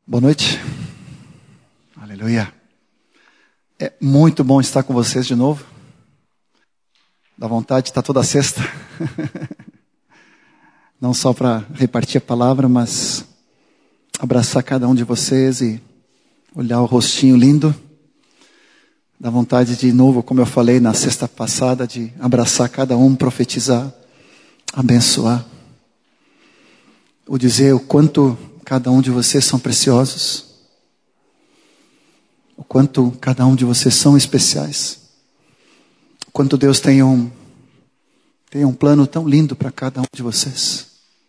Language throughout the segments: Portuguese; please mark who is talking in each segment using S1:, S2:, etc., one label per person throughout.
S1: Boa noite. Aleluia. É muito bom estar com vocês de novo. Dá vontade de estar toda sexta. Não só para repartir a palavra, mas abraçar cada um de vocês e olhar o rostinho lindo. Dá vontade de novo, como eu falei na sexta passada, de abraçar cada um, profetizar, abençoar. Ou dizer o quanto cada um de vocês são preciosos. O quanto cada um de vocês são especiais. O quanto Deus tem um plano tão lindo para cada um de vocês.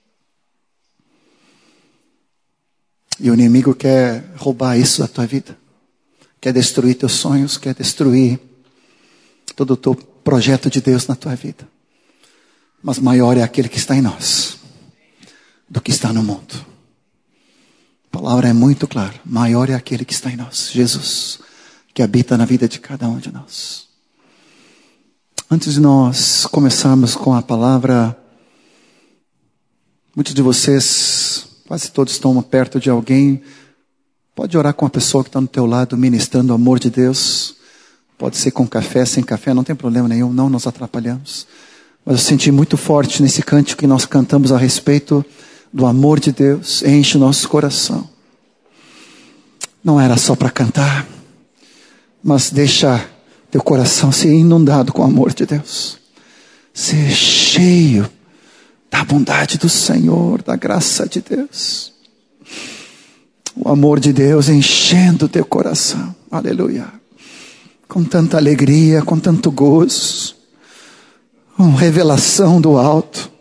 S1: E o inimigo quer roubar isso da tua vida. Quer destruir teus sonhos, quer destruir todo o teu projeto de Deus na tua vida. Mas maior é aquele que está em nós do que está no mundo. A palavra é muito clara. Maior é aquele que está em nós, Jesus, que habita na vida de cada um de nós. Antes de nós começarmos com a palavra, muitos de vocês, quase todos estão perto de alguém. Pode orar com a pessoa que está no teu lado, ministrando o amor de Deus. Pode ser com café, sem café, não tem problema nenhum, não nos atrapalhamos. Mas eu senti muito forte nesse cântico que nós cantamos a respeito do amor de Deus, enche o nosso coração. Não era só para cantar, mas deixa teu coração ser inundado com o amor de Deus. Ser cheio da bondade do Senhor, da graça de Deus. O amor de Deus enchendo teu coração. Aleluia. Com tanta alegria, com tanto gozo. Com revelação do alto.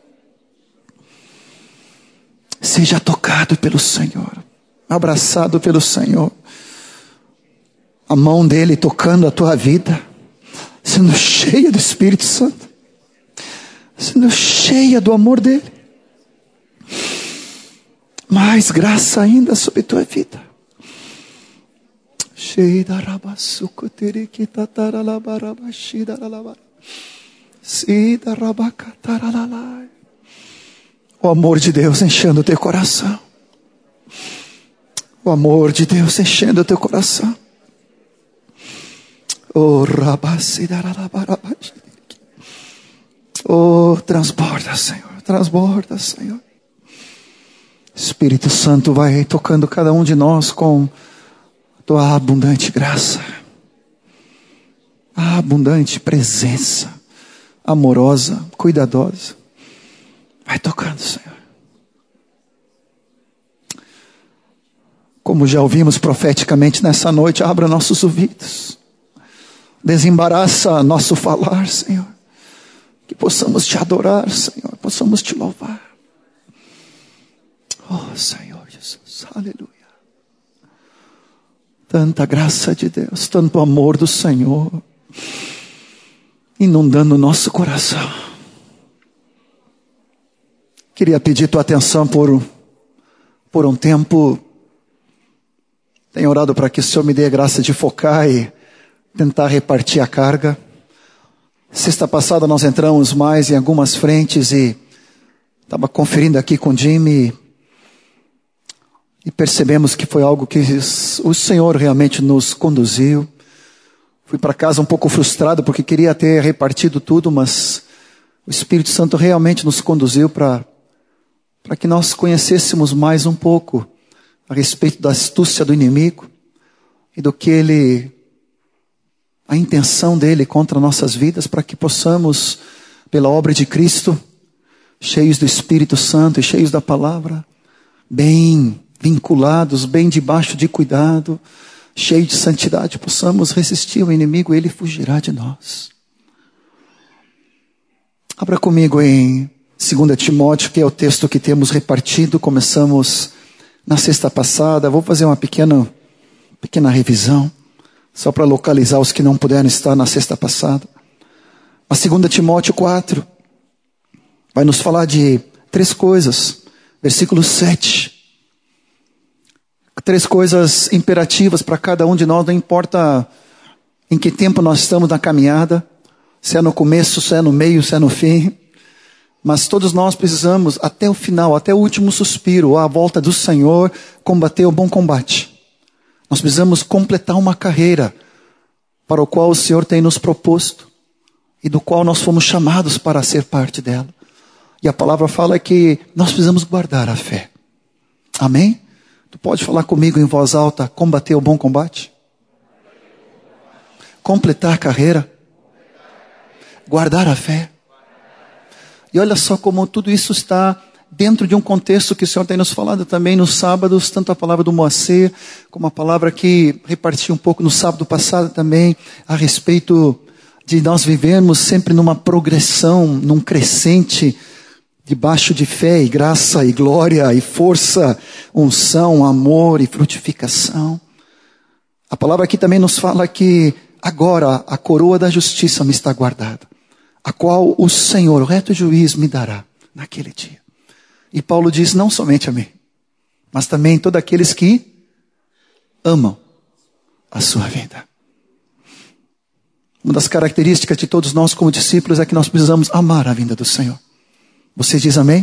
S1: Seja tocado pelo Senhor. Abraçado pelo Senhor. A mão dele tocando a tua vida. Sendo cheia do Espírito Santo. Sendo cheia do amor dele. Mais graça ainda sobre a tua vida. O amor de Deus enchendo o teu coração. O amor de Deus enchendo o teu coração. Transborda, Senhor. Transborda, Senhor. Espírito Santo vai tocando cada um de nós com a tua abundante graça. A abundante presença. Amorosa, cuidadosa. Vai tocando, Senhor. Como já ouvimos profeticamente nessa noite, abra nossos ouvidos. Desembaraça nosso falar, Senhor. Que possamos te adorar, Senhor. Possamos te louvar. Oh, Senhor Jesus. Aleluia. Tanta graça de Deus. Tanto amor do Senhor. Inundando o nosso coração. Queria pedir tua atenção por um tempo. Tenho orado para que o Senhor me dê a graça de focar e tentar repartir a carga. Sexta passada nós entramos mais em algumas frentes e estava conferindo aqui com o Jimmy e percebemos que foi algo que o Senhor realmente nos conduziu. Fui para casa um pouco frustrado porque queria ter repartido tudo, mas o Espírito Santo realmente nos conduziu para que nós conhecêssemos mais um pouco a respeito da astúcia do inimigo e do que a intenção dele contra nossas vidas, para que possamos, pela obra de Cristo, cheios do Espírito Santo e cheios da palavra, bem vinculados, bem debaixo de cuidado, cheios de santidade, possamos resistir ao inimigo e ele fugirá de nós. Abra comigo em 2 Timóteo, que é o texto que temos repartido. Começamos na sexta passada. Vou fazer uma pequena revisão, só para localizar os que não puderam estar na sexta passada. A 2 Timóteo 4 vai nos falar de 3 coisas. Versículo 7. 3 coisas imperativas para cada um de nós, não importa em que tempo nós estamos na caminhada, se é no começo, se é no meio, se é no fim. Mas todos nós precisamos, até o final, até o último suspiro, à volta do Senhor, combater o bom combate. Nós precisamos completar uma carreira para o qual o Senhor tem nos proposto e do qual nós fomos chamados para ser parte dela. E a palavra fala que nós precisamos guardar a fé. Amém? Tu pode falar comigo em voz alta, combater o bom combate? Completar a carreira? Guardar a fé? E olha só como tudo isso está dentro de um contexto que o Senhor tem nos falado também nos sábados, tanto a palavra do Moacir, como a palavra que reparti um pouco no sábado passado também, a respeito de nós vivermos sempre numa progressão, num crescente, debaixo de fé e graça e glória e força, unção, amor e frutificação. A palavra aqui também nos fala que agora a coroa da justiça me está guardada, a qual o Senhor, o reto juiz, me dará naquele dia. E Paulo diz, não somente a mim, mas também todos aqueles que amam a sua vida. Uma das características de todos nós como discípulos é que nós precisamos amar a vinda do Senhor. Você diz amém?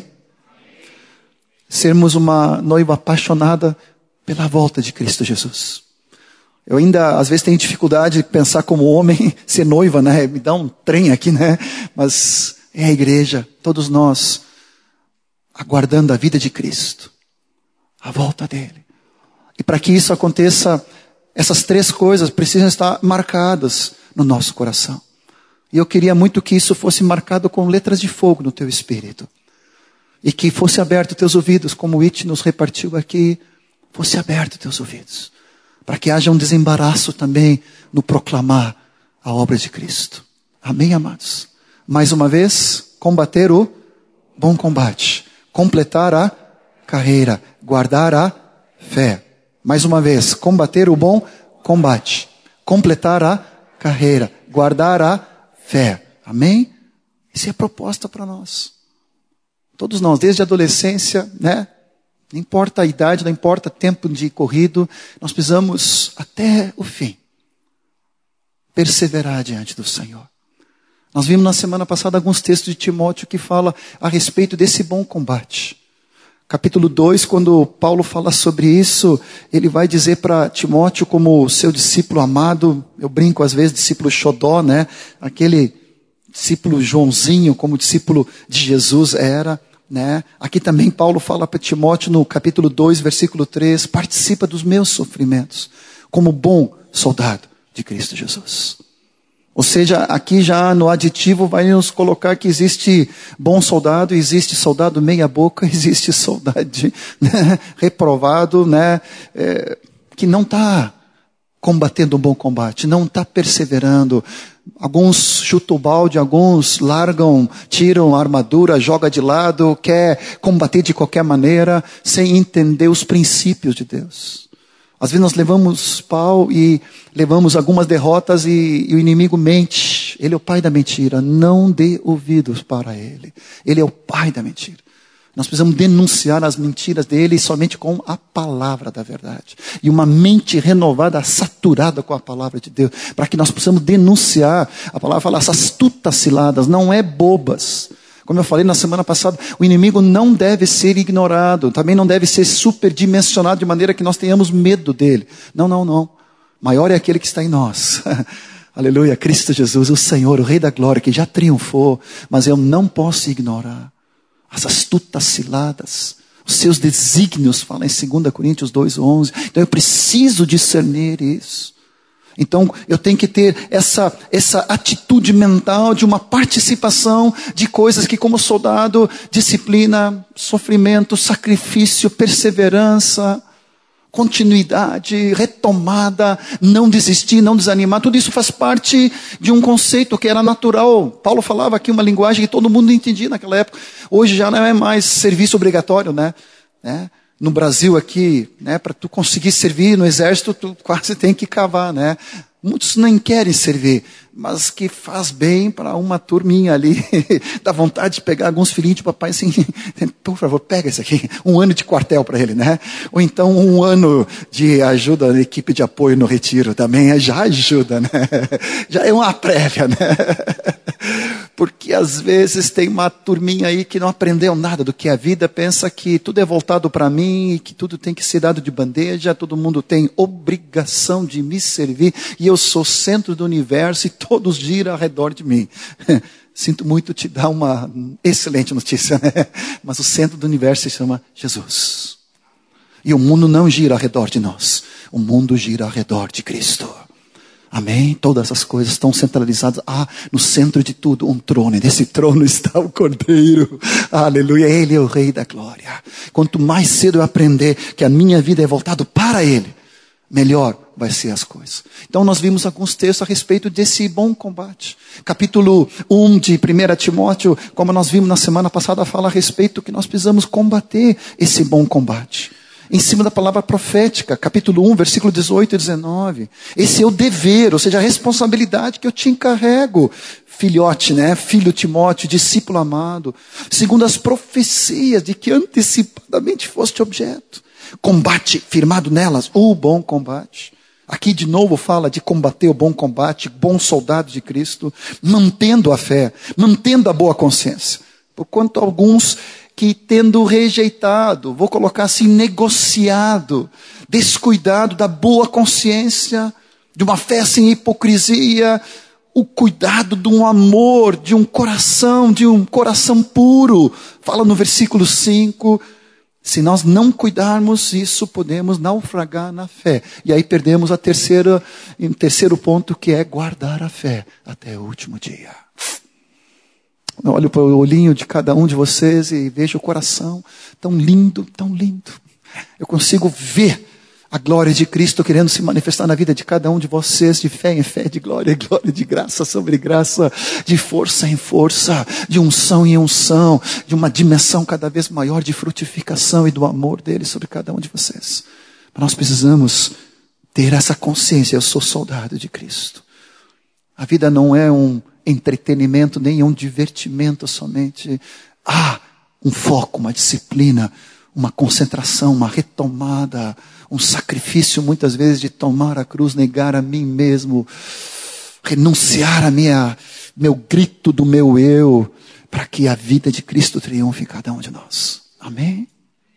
S1: Sermos uma noiva apaixonada pela volta de Cristo Jesus. Eu ainda, às vezes, tenho dificuldade de pensar como homem, ser noiva, né? Me dá um trem aqui, né? Mas é a igreja, todos nós, aguardando a vida de Cristo, a volta dele. E para que isso aconteça, essas três coisas precisam estar marcadas no nosso coração. E eu queria muito que isso fosse marcado com letras de fogo no teu espírito. E que fosse aberto teus ouvidos, como o It nos repartiu aqui, fosse aberto teus ouvidos. Para que haja um desembaraço também no proclamar a obra de Cristo. Amém, amados? Mais uma vez, combater o bom combate. Completar a carreira. Guardar a fé. Mais uma vez, combater o bom combate. Completar a carreira. Guardar a fé. Amém? Isso é proposta para nós. Todos nós, desde a adolescência, né? Não importa a idade, não importa o tempo de corrido, nós precisamos, até o fim, perseverar diante do Senhor. Nós vimos na semana passada alguns textos de Timóteo que fala a respeito desse bom combate. Capítulo 2, quando Paulo fala sobre isso, ele vai dizer para Timóteo como seu discípulo amado, eu brinco às vezes, discípulo xodó, né? Aquele discípulo Joãozinho, como discípulo de Jesus era, né? Aqui também Paulo fala para Timóteo no capítulo 2, versículo 3, participa dos meus sofrimentos, como bom soldado de Cristo Jesus. Ou seja, aqui já no aditivo vai nos colocar que existe bom soldado, existe soldado meia boca, existe soldado né, reprovado, né, que não está combatendo um bom combate, não está perseverando. Alguns chutam o balde, alguns largam, tiram a armadura, jogam de lado, quer combater de qualquer maneira, sem entender os princípios de Deus. Às vezes nós levamos pau e levamos algumas derrotas e o inimigo mente. Ele é o pai da mentira. Não dê ouvidos para ele. Ele é o pai da mentira. Nós precisamos denunciar as mentiras dele somente com a palavra da verdade. E uma mente renovada, saturada com a palavra de Deus. Para que nós possamos denunciar. A palavra fala, essas astutas ciladas, não é bobas. Como eu falei na semana passada, o inimigo não deve ser ignorado. Também não deve ser superdimensionado de maneira que nós tenhamos medo dele. Não. Maior é aquele que está em nós. Aleluia, Cristo Jesus, o Senhor, o Rei da Glória, que já triunfou. Mas eu não posso ignorar as astutas ciladas, os seus desígnios, fala em 2 Coríntios 2:11. Então eu preciso discernir isso. Então eu tenho que ter essa atitude mental de uma participação de coisas que como soldado, disciplina, sofrimento, sacrifício, perseverança, continuidade, retomada, não desistir, não desanimar, tudo isso faz parte de um conceito que era natural. Paulo falava aqui uma linguagem que todo mundo entendia naquela época. Hoje já não é mais serviço obrigatório, né? No Brasil aqui, né, para tu conseguir servir no exército, tu quase tem que cavar, né? Muitos nem querem servir, mas que faz bem para uma turminha ali. Dá vontade de pegar alguns filhinhos de papai assim, por favor, pega esse aqui. 1 ano de quartel para ele, né? Ou então 1 ano de ajuda na equipe de apoio no retiro também, já ajuda, né? Já é uma prévia, né? Porque às vezes tem uma turminha aí que não aprendeu nada do que é a vida, pensa que tudo é voltado para mim, e que tudo tem que ser dado de bandeja, todo mundo tem obrigação de me servir, e eu sou centro do universo e todos giram ao redor de mim. Sinto muito te dar uma excelente notícia, né? Mas o centro do universo se chama Jesus. E o mundo não gira ao redor de nós, o mundo gira ao redor de Cristo. Amém? Todas as coisas estão centralizadas. No centro de tudo, um trono. E nesse trono está o Cordeiro. Aleluia. Ele é o Rei da Glória. Quanto mais cedo eu aprender que a minha vida é voltada para Ele, melhor vai ser as coisas. Então nós vimos alguns textos a respeito desse bom combate. Capítulo 1 de 1 Timóteo, como nós vimos na semana passada, fala a respeito que nós precisamos combater esse bom combate. Em cima da palavra profética, capítulo 1, versículo 18 e 19. Esse é o dever, ou seja, a responsabilidade que eu te encarrego. Filhote, né? Filho Timóteo, discípulo amado. Segundo as profecias de que antecipadamente foste objeto. Combate, firmado nelas, o bom combate. Aqui de novo fala de combater o bom combate, bom soldado de Cristo. Mantendo a fé, mantendo a boa consciência. Porquanto alguns que tendo rejeitado, vou colocar assim, negociado, descuidado da boa consciência, de uma fé sem hipocrisia, o cuidado de um amor, de um coração puro. Fala no versículo 5, se nós não cuidarmos isso, podemos naufragar na fé. E aí perdemos o terceiro ponto, que é guardar a fé até o último dia. Eu olho para o olhinho de cada um de vocês e vejo o coração tão lindo, tão lindo. Eu consigo ver a glória de Cristo querendo se manifestar na vida de cada um de vocês, de fé em fé, de glória em glória, de graça sobre graça, de força em força, de unção em unção, de uma dimensão cada vez maior de frutificação e do amor dele sobre cada um de vocês. Mas nós precisamos ter essa consciência, eu sou soldado de Cristo. A vida não é um entretenimento, nem um divertimento somente. Um foco, uma disciplina, uma concentração, uma retomada, um sacrifício muitas vezes de tomar a cruz, negar a mim mesmo, renunciar a meu grito do meu eu, para que a vida de Cristo triunfe em cada um de nós. Amém?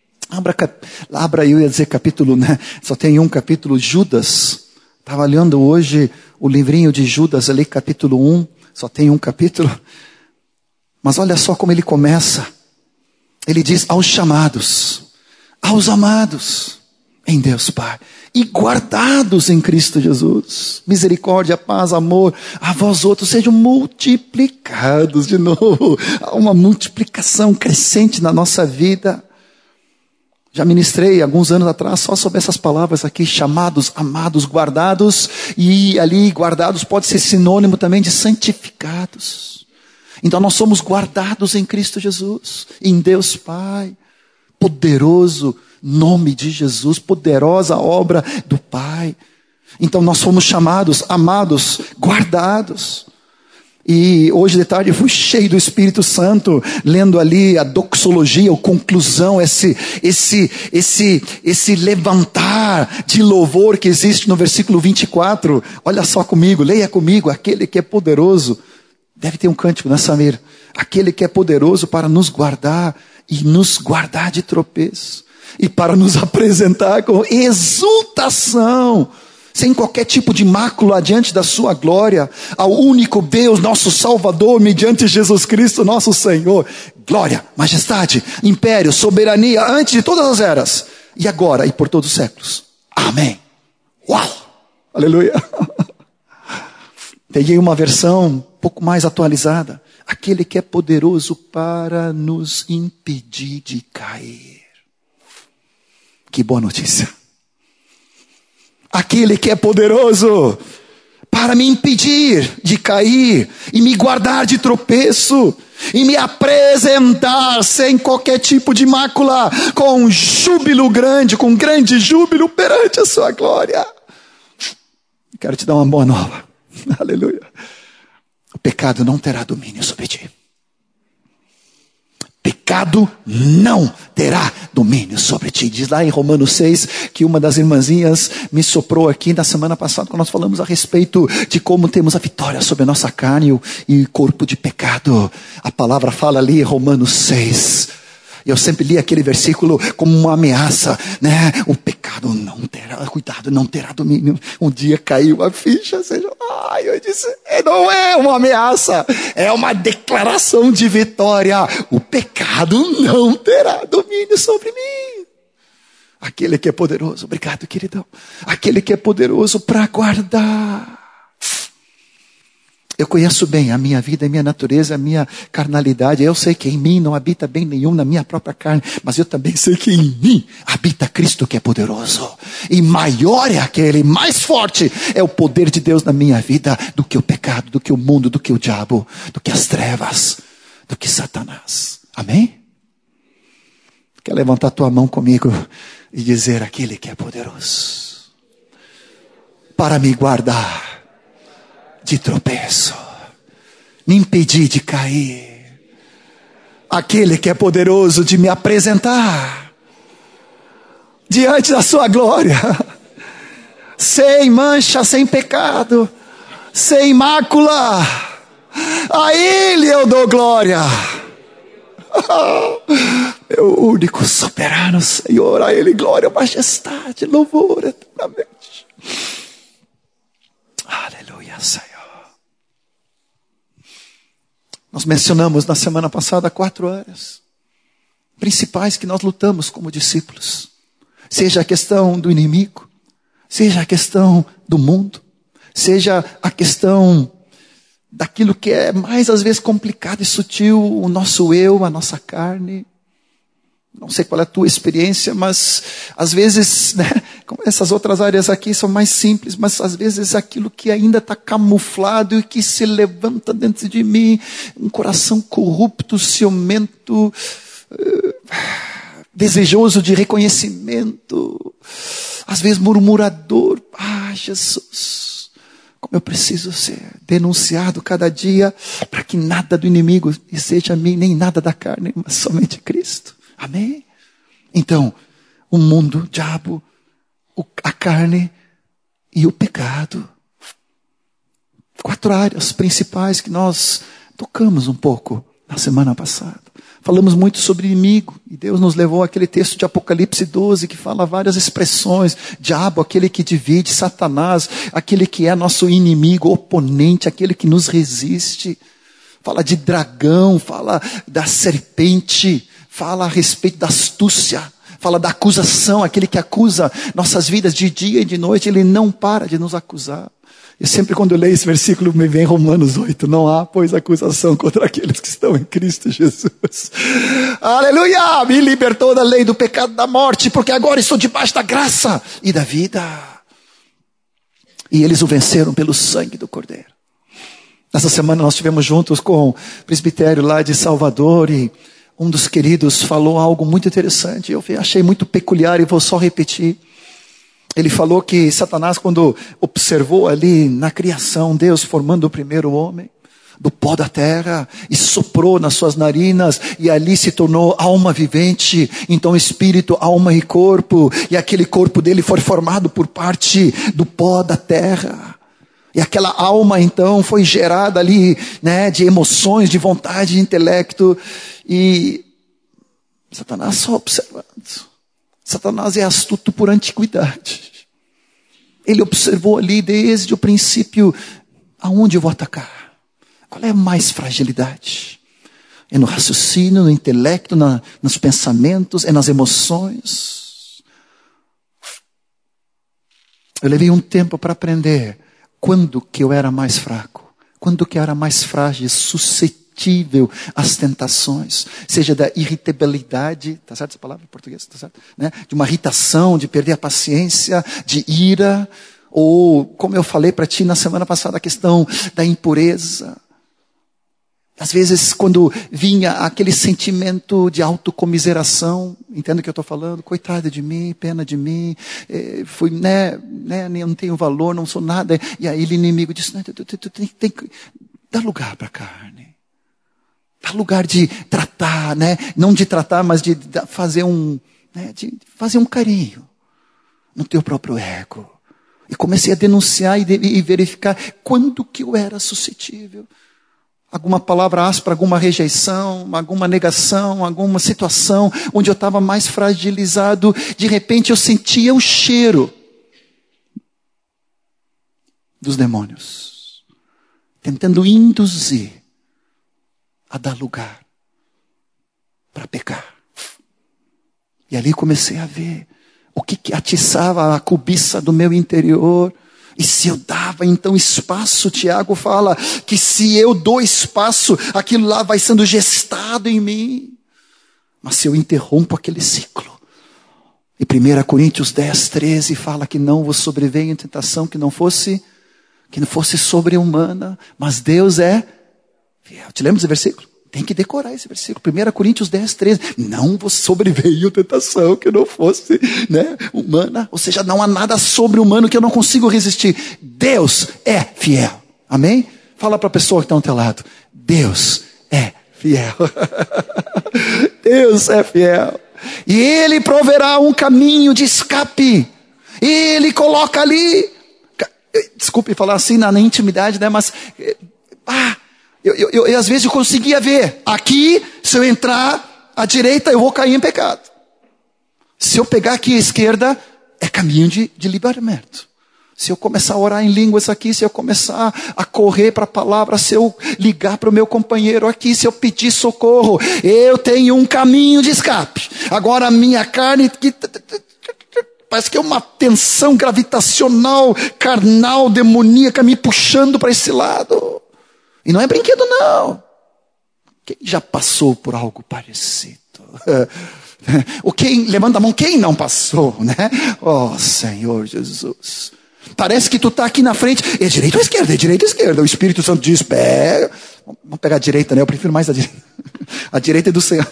S1: Abra, eu ia dizer capítulo, né? Só tem um capítulo, Judas. Estava olhando hoje o livrinho de Judas ali, capítulo 1. Só tem um capítulo. Mas olha só como ele começa. Ele diz, aos chamados, aos amados em Deus Pai, e guardados em Cristo Jesus. Misericórdia, paz, amor, a vós outros sejam multiplicados de novo. Há uma multiplicação crescente na nossa vida. Já ministrei alguns anos atrás só sobre essas palavras aqui, chamados, amados, guardados, e ali guardados pode ser sinônimo também de santificados. Então nós somos guardados em Cristo Jesus, em Deus Pai, poderoso nome de Jesus, poderosa obra do Pai. Então nós fomos chamados, amados, guardados. E hoje de tarde eu fui cheio do Espírito Santo, lendo ali a doxologia, a conclusão, esse levantar de louvor que existe no versículo 24. Olha só comigo, leia comigo, aquele que é poderoso. Deve ter um cântico, né, Samir? Aquele que é poderoso para nos guardar e nos guardar de tropeço. E para nos apresentar com exultação, sem qualquer tipo de mácula diante da sua glória, ao único Deus, nosso Salvador, mediante Jesus Cristo, nosso Senhor. Glória, majestade, império, soberania, antes de todas as eras, e agora e por todos os séculos. Amém. Uau! Aleluia! Peguei uma versão um pouco mais atualizada. Aquele que é poderoso para nos impedir de cair. Que boa notícia. Aquele que é poderoso para me impedir de cair e me guardar de tropeço e me apresentar sem qualquer tipo de mácula, com júbilo grande, com grande júbilo perante a sua glória. Quero te dar uma boa nova. Aleluia. O pecado não terá domínio sobre ti. Pecado não terá domínio sobre ti. Diz lá em Romanos 6 que uma das irmãzinhas me soprou aqui na semana passada, quando nós falamos a respeito de como temos a vitória sobre a nossa carne e corpo de pecado. A palavra fala ali em Romanos 6. Eu sempre li aquele versículo como uma ameaça, né? O pecado não terá, cuidado, não terá domínio. Um dia caiu a ficha, eu disse, não é uma ameaça, é uma declaração de vitória. O pecado não terá domínio sobre mim. Aquele que é poderoso, obrigado, queridão. Aquele que é poderoso para guardar. Eu conheço bem a minha vida, a minha natureza, a minha carnalidade. Eu sei que em mim não habita bem nenhum na minha própria carne. Mas eu também sei que em mim habita Cristo que é poderoso. E maior é aquele, mais forte é o poder de Deus na minha vida do que o pecado, do que o mundo, do que o diabo, do que as trevas, do que Satanás. Amém? Quer levantar tua mão comigo e dizer aquele que é poderoso para me guardar de tropeço, me impedir de cair. Aquele que é poderoso de me apresentar diante da sua glória, sem mancha, sem pecado, sem mácula. A Ele eu dou glória. Meu único soberano Senhor, a Ele glória, majestade, louvor eternamente. Aleluia, Senhor. Nós mencionamos na semana passada 4 áreas principais que nós lutamos como discípulos. Seja a questão do inimigo, seja a questão do mundo, seja a questão daquilo que é mais às vezes complicado e sutil, o nosso eu, a nossa carne. Não sei qual é a tua experiência, mas às vezes, né, como essas outras áreas aqui são mais simples, mas às vezes aquilo que ainda está camuflado e que se levanta dentro de mim, um coração corrupto, ciumento, desejoso de reconhecimento, às vezes murmurador. Jesus, como eu preciso ser denunciado cada dia para que nada do inimigo seja a mim, nem nada da carne, mas somente Cristo. Amém? Então, o mundo, o diabo, a carne e o pecado. 4 áreas principais que nós tocamos um pouco na semana passada. Falamos muito sobre inimigo. E Deus nos levou àquele texto de Apocalipse 12 que fala várias expressões. Diabo, aquele que divide. Satanás, aquele que é nosso inimigo, oponente, aquele que nos resiste. Fala de dragão, fala da serpente. Fala a respeito da astúcia, fala da acusação, aquele que acusa nossas vidas de dia e de noite, ele não para de nos acusar. E sempre quando eu leio esse versículo me vem Romanos 8, não há, pois, acusação contra aqueles que estão em Cristo Jesus. Aleluia! Me libertou da lei do pecado da morte, porque agora estou debaixo da graça e da vida. E eles o venceram pelo sangue do Cordeiro. Nessa semana nós estivemos juntos com o presbitério lá de Salvador e um dos queridos falou algo muito interessante, eu achei muito peculiar e vou só repetir. Ele falou que Satanás, quando observou ali na criação, Deus formando o primeiro homem, do pó da terra, e soprou nas suas narinas, e ali se tornou alma vivente, então espírito, alma e corpo, e aquele corpo dele foi formado por parte do pó da terra. E aquela alma então foi gerada ali, né, de emoções, de vontade, de intelecto. E Satanás só observando. Satanás é astuto por antiguidade. Ele observou ali desde o princípio aonde eu vou atacar. Qual é a mais fragilidade? É no raciocínio, no intelecto, nos pensamentos, é nas emoções. Eu levei um tempo para aprender quando que eu era mais fraco, quando que eu era mais frágil, suscetível às tentações, seja da irritabilidade, tá certo essa palavra em português, tá certo? Né? De uma irritação, de perder a paciência, de ira, ou como eu falei para ti na semana passada, a questão da impureza. Às vezes, quando vinha aquele sentimento de autocomiseração, entende o que eu estou falando? Coitado de mim, pena de mim, fui, não tenho valor, não sou nada. E aí o inimigo disse, tu tem que dar lugar para a carne. há lugar de tratar, né? Não de tratar, mas de fazer de fazer um carinho no teu próprio ego. E comecei a denunciar e verificar quando que eu era suscetível. Alguma palavra áspera, alguma rejeição, alguma negação, alguma situação onde eu estava mais fragilizado. De repente eu sentia o cheiro dos demônios, tentando induzir a dar lugar para pecar. E ali comecei a ver o que atiçava a cobiça do meu interior. E se eu dava então espaço, Tiago fala que se eu dou espaço, aquilo lá vai sendo gestado em mim. Mas se eu interrompo aquele ciclo, e 1 Coríntios 10, 13 fala que não vos sobreveio tentação que não fosse sobre-humana, mas Deus é fiel. Te lembra desse versículo? Tem que decorar esse versículo. 1 Coríntios 10, 13. Não vos sobreveio tentação que não fosse, humana. Ou seja, não há nada sobre-humano que eu não consigo resistir. Deus é fiel. Amém? Fala para a pessoa que está ao teu lado. Deus é fiel. Deus é fiel. E Ele proverá um caminho de escape. Ele coloca ali. Desculpe falar assim na intimidade, mas... Eu às vezes eu conseguia ver. Aqui, se eu entrar à direita, eu vou cair em pecado. Se eu pegar aqui à esquerda, é caminho de livramento. Se eu começar a orar em línguas aqui, se eu começar a correr para a palavra, se eu ligar para o meu companheiro aqui, se eu pedir socorro, eu tenho um caminho de escape. Agora a minha carne... Parece que é uma tensão gravitacional, carnal, demoníaca, me puxando para esse lado. E não é brinquedo, não. Quem já passou por algo parecido? Levanta a mão, quem não passou, né? Oh, Senhor Jesus. Parece que tu está aqui na frente. É direita ou esquerda? É direita ou esquerda? O Espírito Santo diz, pega. Vamos pegar a direita, né? Eu prefiro mais a direita. A direita é do Senhor.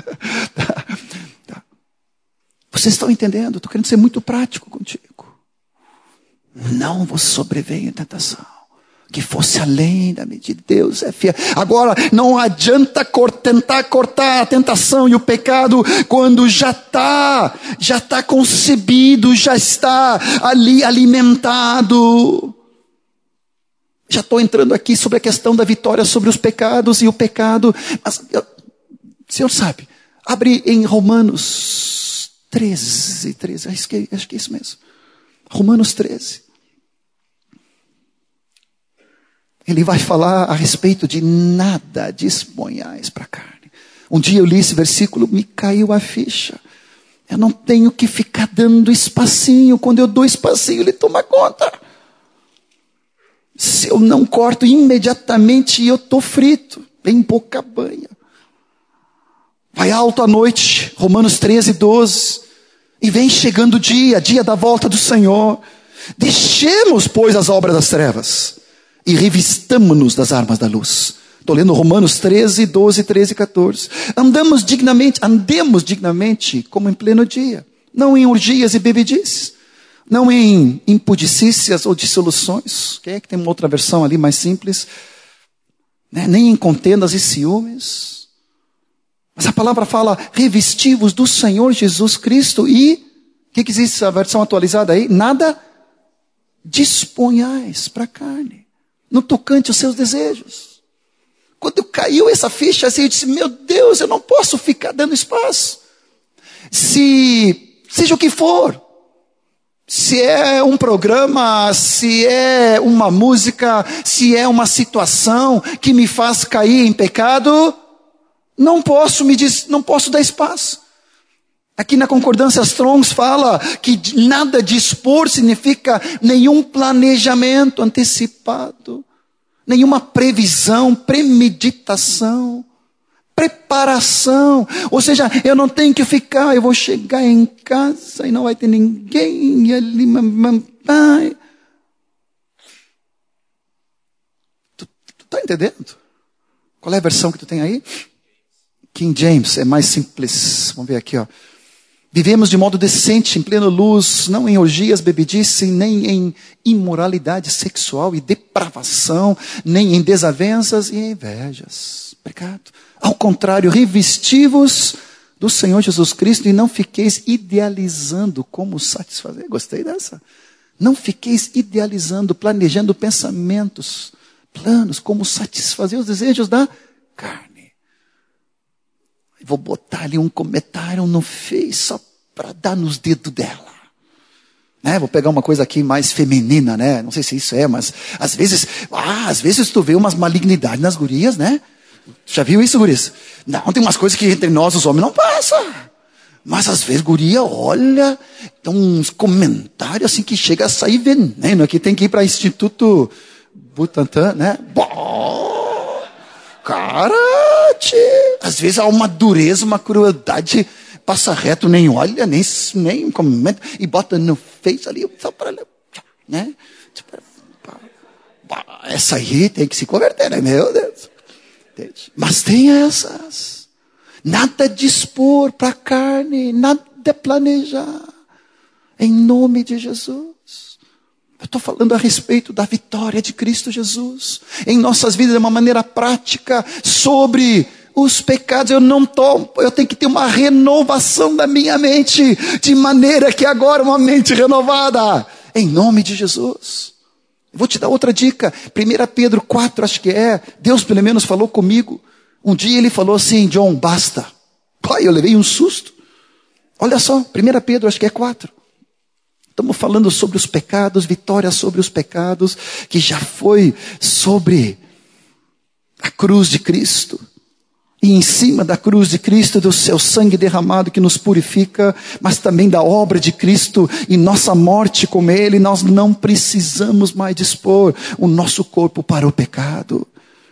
S1: Tá. Vocês estão entendendo? Estou querendo ser muito prático contigo. Não vos sobreveio tentação que fosse além da medida. Deus é fiel. Agora, não adianta tentar cortar a tentação e o pecado quando já está concebido, já está ali alimentado. Já estou entrando aqui sobre a questão da vitória sobre os pecados e o pecado. Mas, o Senhor sabe, abre em Romanos 13. Acho que é isso mesmo. Romanos 13. Ele vai falar a respeito de nada disponhais para a carne. Um dia eu li esse versículo, me caiu a ficha. Eu não tenho que ficar dando espacinho. Quando eu dou espacinho, ele toma conta. Se eu não corto imediatamente, eu estou frito. Em boca banha. Vai alto à noite, Romanos 13, 12. E vem chegando o dia da volta do Senhor. Deixemos, pois, as obras das trevas. E revistamo-nos das armas da luz. Estou lendo Romanos 13, 12, 13 e 14. Andemos dignamente como em pleno dia. Não em orgias e bebedices. Não em impudicícias ou dissoluções. Quem é que tem uma outra versão ali mais simples? Nem em contendas e ciúmes. Mas a palavra fala, revestivos do Senhor Jesus Cristo e... O que existe a versão atualizada aí? Nada disponhais para a carne. No tocante aos seus desejos. Quando caiu essa ficha assim, eu disse, meu Deus, eu não posso ficar dando espaço. Seja o que for. Se é um programa, se é uma música, se é uma situação que me faz cair em pecado, não posso dar espaço. Aqui na Concordância Strong's fala que nada dispor significa nenhum planejamento antecipado, nenhuma previsão, premeditação, preparação. Ou seja, eu não tenho que ficar, eu vou chegar em casa e não vai ter ninguém ali. Tu está entendendo? Qual é a versão que tu tem aí? King James, é mais simples. Vamos ver aqui, ó. Vivemos de modo decente, em plena luz, não em orgias, bebedices, nem em imoralidade sexual e depravação, nem em desavenças e invejas. Pecado. Ao contrário, revesti-vos do Senhor Jesus Cristo e não fiqueis idealizando como satisfazer. Gostei dessa. Não fiqueis idealizando, planejando pensamentos, planos, como satisfazer os desejos da carne. Vou botar ali um comentário no Face só para dar nos dedos dela. Vou pegar uma coisa aqui mais feminina, né? Não sei se isso é, mas às vezes tu vê umas malignidades nas gurias, né? Já viu isso, gurias? Não, tem umas coisas que entre nós, os homens, não passa. Mas às vezes, guria, olha, tem uns comentários assim que chega a sair veneno. Aqui tem que ir para Instituto Butantan, né? Cara, às vezes há uma dureza, uma crueldade, passa reto, nem olha, nem comenta, e bota no Face ali, só para, né? Essa aí tem que se converter, né? Meu Deus. Mas tem essas. Nada dispor para a carne, nada planejar. Em nome de Jesus. Eu estou falando a respeito da vitória de Cristo Jesus. Em nossas vidas, de uma maneira prática, sobre os pecados. Eu tenho que ter uma renovação da minha mente. De maneira que agora uma mente renovada. Em nome de Jesus. Vou te dar outra dica. 1 Pedro 4, acho que é. Deus pelo menos falou comigo. Um dia ele falou assim, John, basta. Pai, eu levei um susto. Olha só, 1 Pedro, acho que é 4. Estamos falando sobre os pecados, vitória sobre os pecados, que já foi sobre a cruz de Cristo. E em cima da cruz de Cristo, do seu sangue derramado que nos purifica, mas também da obra de Cristo e nossa morte com Ele, nós não precisamos mais dispor o nosso corpo para o pecado.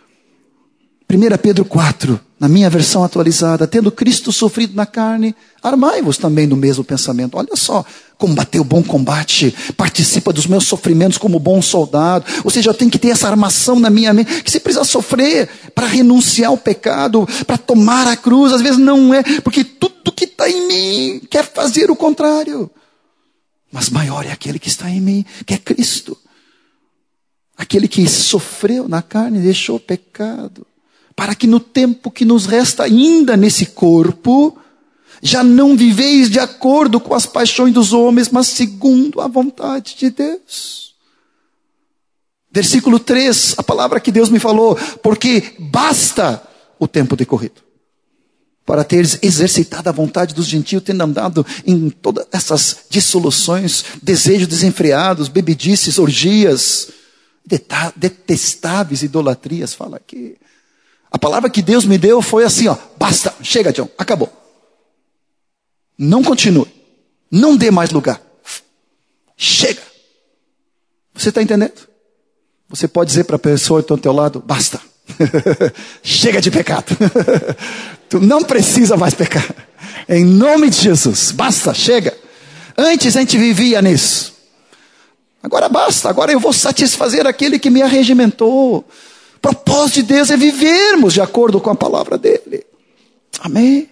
S1: 1 Pedro 4, na minha versão atualizada, tendo Cristo sofrido na carne, armai-vos também do mesmo pensamento. Olha só, combater o bom combate, participa dos meus sofrimentos como bom soldado. Ou seja, eu tenho que ter essa armação na minha mente, que se precisa sofrer para renunciar ao pecado, para tomar a cruz. Às vezes não é, porque tudo que está em mim quer fazer o contrário. Mas maior é aquele que está em mim, que é Cristo. Aquele que sofreu na carne e deixou o pecado. Para que no tempo que nos resta ainda nesse corpo, já não viveis de acordo com as paixões dos homens, mas segundo a vontade de Deus. Versículo 3, a palavra que Deus me falou, porque basta o tempo decorrido, para teres exercitado a vontade dos gentios, tendo andado em todas essas dissoluções, desejos desenfreados, bebedices, orgias, detestáveis idolatrias, fala aqui. A palavra que Deus me deu foi assim, basta, chega, John, acabou. Não continue. Não dê mais lugar. Chega. Você está entendendo? Você pode dizer para a pessoa que está ao teu lado, basta. Chega de pecado. Tu não precisa mais pecar. Em nome de Jesus. Basta, chega. Antes a gente vivia nisso. Agora basta. Agora eu vou satisfazer aquele que me arregimentou. O propósito de Deus é vivermos de acordo com a palavra dele. Amém?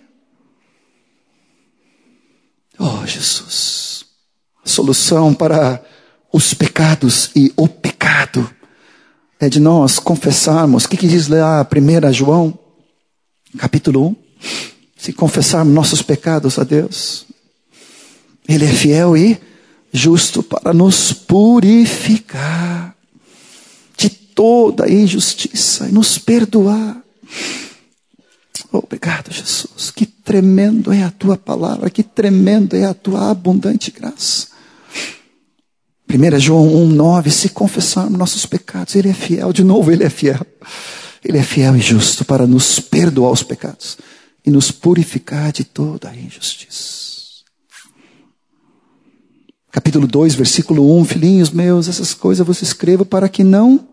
S1: Oh, Jesus. A solução para os pecados e o pecado é de nós confessarmos. O que diz lá 1 João, capítulo 1? Se confessarmos nossos pecados a Deus, Ele é fiel e justo para nos purificar de toda injustiça e nos perdoar. Obrigado, Jesus. Que tremendo é a tua palavra, que tremendo é a tua abundante graça. 1 João 1,9, se confessarmos nossos pecados, Ele é fiel, de novo Ele é fiel. Ele é fiel e justo para nos perdoar os pecados e nos purificar de toda a injustiça. Capítulo 2, versículo 1, filhinhos meus, essas coisas você escreva para que não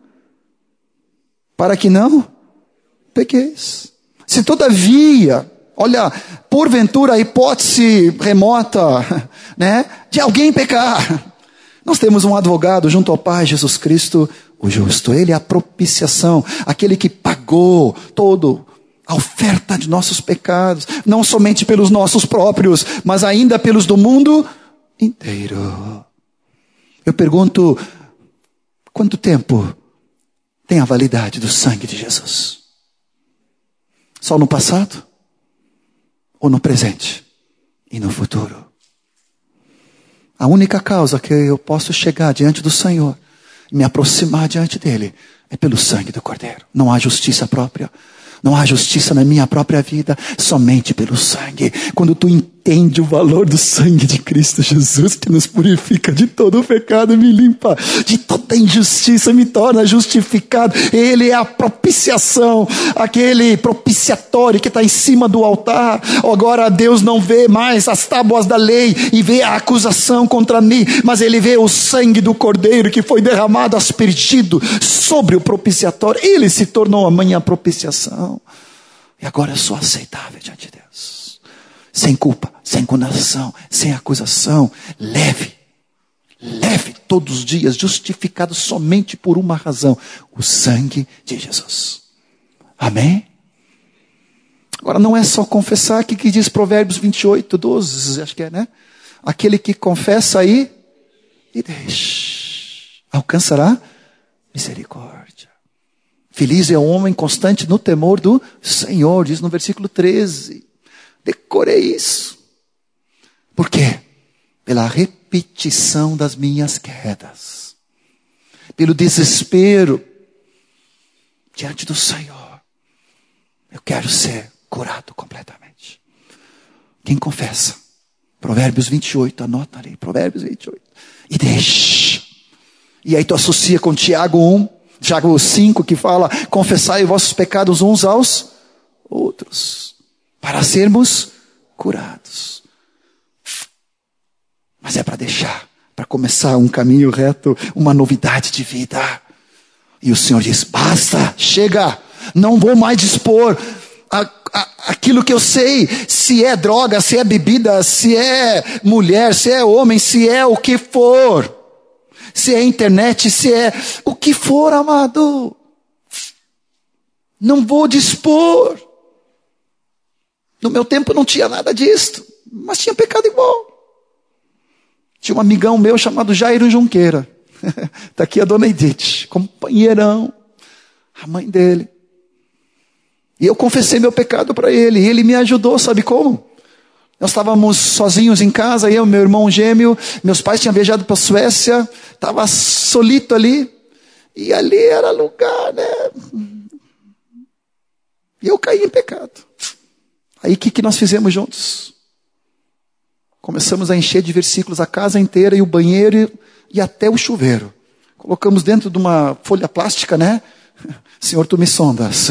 S1: pequeis. Se todavia, olha, porventura a hipótese remota, né, de alguém pecar, nós temos um advogado junto ao Pai, Jesus Cristo, o justo. Ele é a propiciação, aquele que pagou toda a oferta de nossos pecados, não somente pelos nossos próprios, mas ainda pelos do mundo inteiro. Eu pergunto, quanto tempo tem a validade do sangue de Jesus? Só no passado? Ou no presente? E no futuro? A única causa que eu posso chegar diante do Senhor, me aproximar diante dele, é pelo sangue do Cordeiro. Não há justiça própria. Não há justiça na minha própria vida, somente pelo sangue. Quando tu entende o valor do sangue de Cristo Jesus, que nos purifica de todo o pecado, me limpa de toda injustiça, me torna justificado. Ele é a propiciação, aquele propiciatório que está em cima do altar. Agora Deus não vê mais as tábuas da lei e vê a acusação contra mim, mas Ele vê o sangue do Cordeiro que foi derramado, aspergido sobre o propiciatório. Ele se tornou a minha propiciação. E agora eu sou aceitável diante de Deus. Sem culpa, sem condenação, sem acusação. Leve todos os dias, justificado somente por uma razão: o sangue de Jesus. Amém? Agora não é só confessar, aqui que diz Provérbios 28, 12, acho que é, né? Aquele que confessa aí e deixa, alcançará misericórdia. Feliz é o homem constante no temor do Senhor, diz no versículo 13. Decorei isso. Por quê? Pela repetição das minhas quedas. Pelo desespero diante do Senhor. Eu quero ser curado completamente. Quem confessa? Provérbios 28, anota ali. Provérbios 28. E deixa. E aí tu associa com Tiago 1. Tiago 5, que fala: confessai vossos pecados uns aos outros, para sermos curados. Mas é para deixar, para começar um caminho reto, uma novidade de vida. E o Senhor diz: basta, chega, não vou mais dispor aquilo que eu sei, se é droga, se é bebida, se é mulher, se é homem, se é o que for. Se é internet, se é o que for, amado. Não vou dispor. No meu tempo não tinha nada disto, mas tinha pecado igual. Tinha um amigão meu chamado Jairo Junqueira. Está aqui a dona Edith, companheirão, a mãe dele. E eu confessei meu pecado para ele, e ele me ajudou, sabe como? Nós estávamos sozinhos em casa, eu, meu irmão gêmeo, meus pais tinham viajado para a Suécia, estava solito ali, e ali era lugar, né? E eu caí em pecado. Aí o que nós fizemos juntos? Começamos a encher de versículos a casa inteira, e o banheiro, e até o chuveiro. Colocamos dentro de uma folha plástica, né? Senhor, tu me sondas.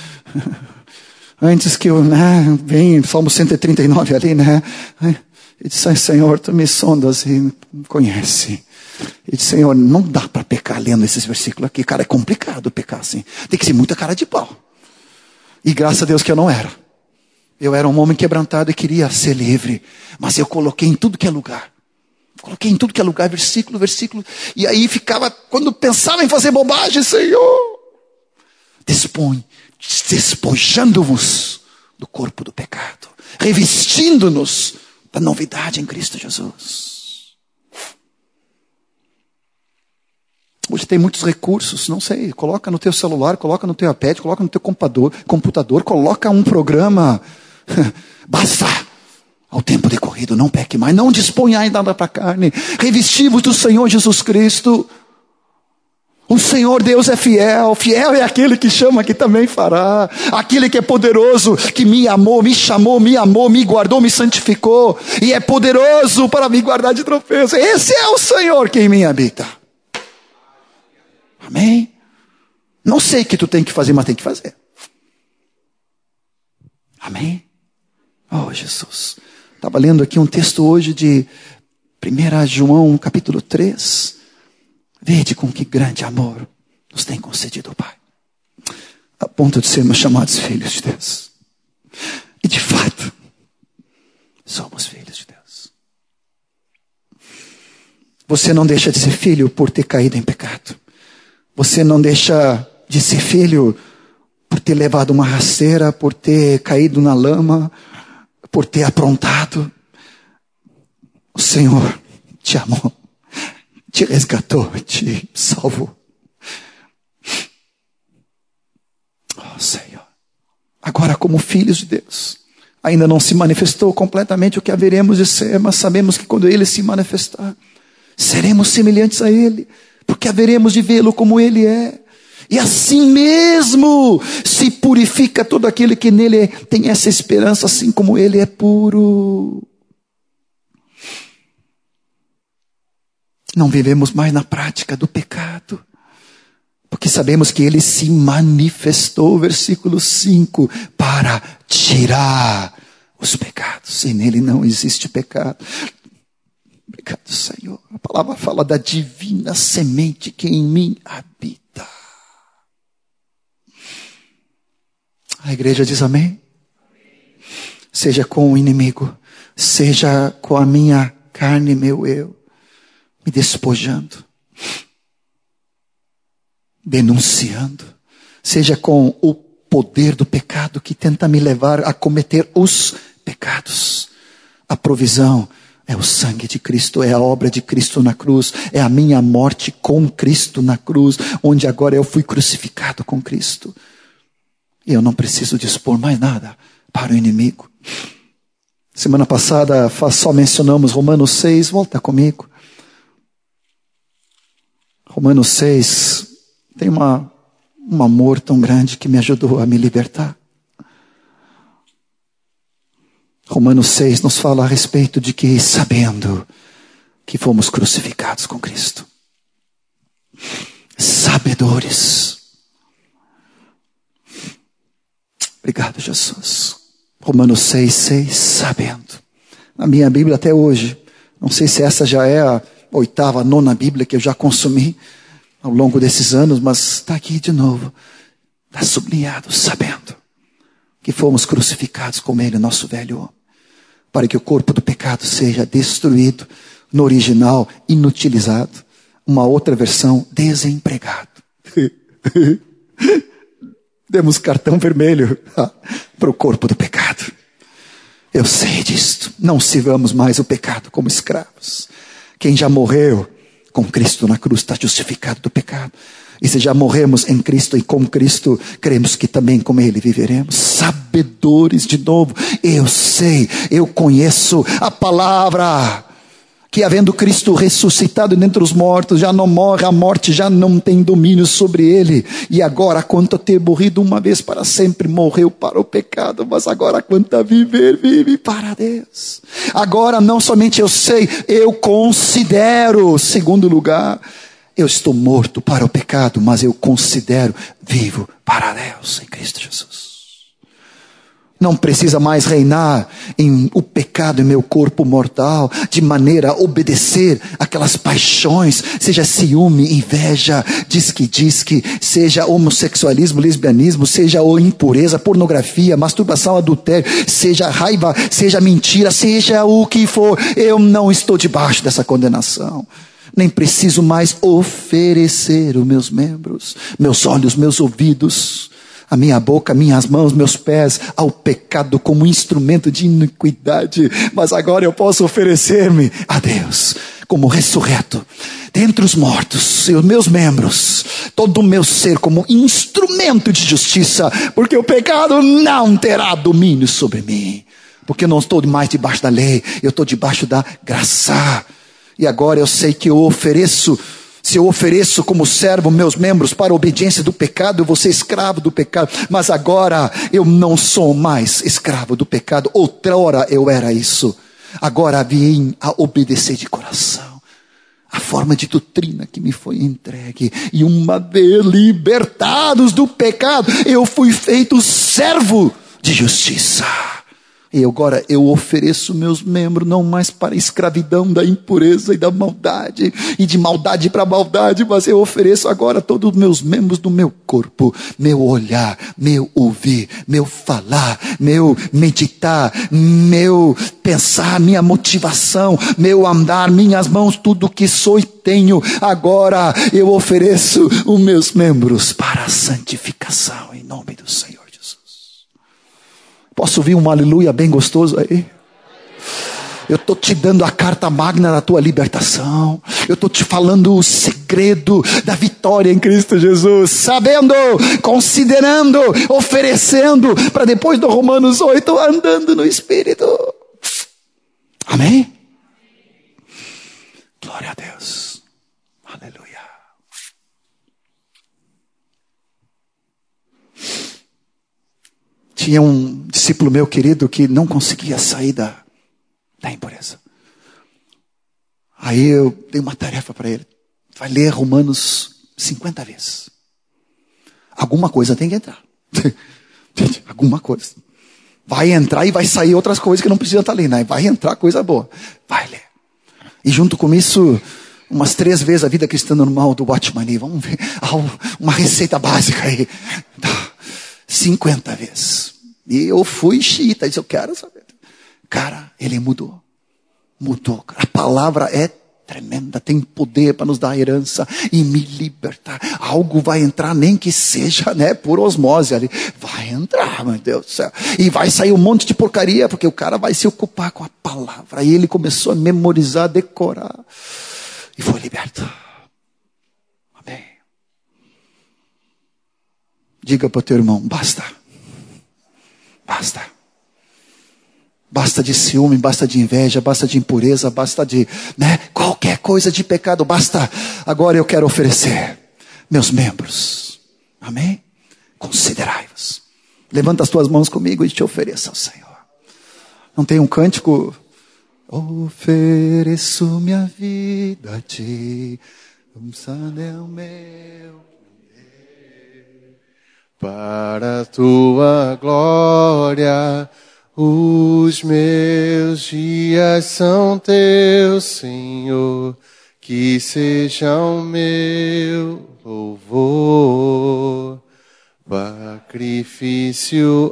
S1: Antes que eu, né, vem Salmo 139 ali, né? E disse: Senhor, tu me sondas e me conhece. E disse: Senhor, não dá para pecar lendo esses versículos aqui. Cara, é complicado pecar assim. Tem que ser muita cara de pau. E graças a Deus que eu não era. Eu era um homem quebrantado e queria ser livre. Mas eu coloquei em tudo que é lugar. Coloquei em tudo que é lugar, versículo. E aí ficava, quando pensava em fazer bobagem, Senhor, despojando-vos do corpo do pecado, revestindo-nos da novidade em Cristo Jesus. Hoje tem muitos recursos, não sei, coloca no teu celular, coloca no teu iPad, coloca no teu computador, coloca um programa. Basta! Ao tempo decorrido, não peque mais, não disponhai nada para a carne, revesti-vos do Senhor Jesus Cristo. O Senhor Deus é fiel, fiel é aquele que chama, que também fará. Aquele que é poderoso, que me amou, me chamou, me amou, me guardou, me santificou. E é poderoso para me guardar de tropeços. Esse é o Senhor que em mim habita. Amém? Não sei o que tu tem que fazer, mas tem que fazer. Amém? Oh, Jesus. Estava lendo aqui um texto hoje de 1 João, capítulo 3. Vede com que grande amor nos tem concedido o Pai, a ponto de sermos chamados filhos de Deus. E de fato, somos filhos de Deus. Você não deixa de ser filho por ter caído em pecado. Você não deixa de ser filho por ter levado uma rasteira, por ter caído na lama, por ter aprontado. O Senhor te amou, te resgatou, te salvou. Oh, Senhor. Agora agora como filhos de Deus. Ainda não se manifestou completamente o que haveremos de ser, mas sabemos que quando Ele se manifestar, seremos semelhantes a Ele, porque haveremos de vê-lo como Ele é. E assim mesmo se purifica todo aquele que nele tem essa esperança, assim como Ele é puro. Não vivemos mais na prática do pecado, porque sabemos que Ele se manifestou, versículo 5, para tirar os pecados. E nele não existe pecado. Obrigado, Senhor. A palavra fala da divina semente que em mim habita. A igreja diz amém? Seja com o inimigo, seja com a minha carne, meu eu, me despojando, denunciando, seja com o poder do pecado que tenta me levar a cometer os pecados. A provisão é o sangue de Cristo, é a obra de Cristo na cruz, é a minha morte com Cristo na cruz, onde agora eu fui crucificado com Cristo. E eu não preciso dispor mais nada para o inimigo. Semana passada só mencionamos Romanos 6, volta comigo. Romanos 6 tem um amor tão grande que me ajudou a me libertar. Romanos 6 nos fala a respeito de que, sabendo que fomos crucificados com Cristo, sabedores. Obrigado, Jesus. Romanos 6, sabendo. Na minha Bíblia até hoje, não sei se essa já é a 8ª, 9ª Bíblia que eu já consumi ao longo desses anos, mas está aqui de novo. Está sublinhado, sabendo que fomos crucificados com Ele, nosso velho homem, para que o corpo do pecado seja destruído, no original, inutilizado. Uma outra versão, desempregado. Demos cartão vermelho para o corpo do pecado. Eu sei disto. Não sirvamos mais o pecado como escravos. Quem já morreu com Cristo na cruz está justificado do pecado. E se já morremos em Cristo e com Cristo, cremos que também com Ele viveremos. Sabedores, de novo, eu sei, eu conheço a palavra, que havendo Cristo ressuscitado dentre os mortos, já não morre, a morte já não tem domínio sobre Ele. E agora, quanto a ter morrido uma vez para sempre, morreu para o pecado, mas agora quanto a viver, vive para Deus. Agora não somente eu sei, eu considero, segundo lugar, eu estou morto para o pecado, mas eu considero vivo para Deus em Cristo Jesus. Não precisa mais reinar o pecado em meu corpo mortal, de maneira a obedecer aquelas paixões, seja ciúme, inveja, disque, seja homossexualismo, lesbianismo, seja impureza, pornografia, masturbação, adultério, seja raiva, seja mentira, seja o que for. Eu não estou debaixo dessa condenação. Nem preciso mais oferecer os meus membros, meus olhos, meus ouvidos, a minha boca, minhas mãos, meus pés ao pecado como instrumento de iniquidade. Mas agora eu posso oferecer-me a Deus como ressurreto dentre os mortos, e os meus membros, todo o meu ser como instrumento de justiça, porque o pecado não terá domínio sobre mim, porque eu não estou mais debaixo da lei, eu estou debaixo da graça. E agora eu sei que se eu ofereço como servo meus membros para a obediência do pecado, eu vou ser escravo do pecado. Mas agora eu não sou mais escravo do pecado. Outrora eu era isso. Agora vim a obedecer de coração a forma de doutrina que me foi entregue. E uma vez libertados do pecado, eu fui feito servo de justiça. E agora eu ofereço meus membros não mais para a escravidão da impureza e da maldade, e de maldade para maldade, mas eu ofereço agora todos os meus membros do meu corpo, meu olhar, meu ouvir, meu falar, meu meditar, meu pensar, minha motivação, meu andar, minhas mãos, tudo que sou e tenho. Agora eu ofereço os meus membros para a santificação em nome do Senhor. Posso ouvir um aleluia bem gostoso aí? Eu estou te dando a carta magna da tua libertação. Eu estou te falando o segredo da vitória em Cristo Jesus. Sabendo, considerando, oferecendo, para depois do Romanos 8, andando no Espírito. Amém? Glória a Deus. Aleluia. Tinha um discípulo meu querido que não conseguia sair da impureza. Aí eu dei uma tarefa para ele. Vai ler Romanos 50 vezes. Alguma coisa tem que entrar. Alguma coisa. Vai entrar e vai sair outras coisas que não precisam estar ali, né? Vai entrar coisa boa. Vai ler. E junto com isso, umas 3 vezes a vida cristã normal do Watchman Nee. Vamos ver uma receita básica aí. 50 vezes. E eu fui xiita, disse, eu quero saber. Cara, ele mudou. Mudou. A palavra é tremenda, tem poder para nos dar herança e me libertar. Algo vai entrar, nem que seja, né, por osmose ali. Vai entrar, meu Deus do céu. E vai sair um monte de porcaria, porque o cara vai se ocupar com a palavra. E ele começou a memorizar, decorar. E foi liberto. Amém. Diga para o teu irmão, basta. Basta. Basta de ciúme, basta de inveja, basta de impureza, basta de, né, qualquer coisa de pecado, basta. Agora eu quero oferecer meus membros. Amém? Considerai-vos. Levanta as tuas mãos comigo e te ofereça ao Senhor. Não tem um cântico? Ofereço minha vida a ti, é o meu.
S2: Para a tua glória, os meus dias são teus, Senhor, que sejam meu louvor, sacrifício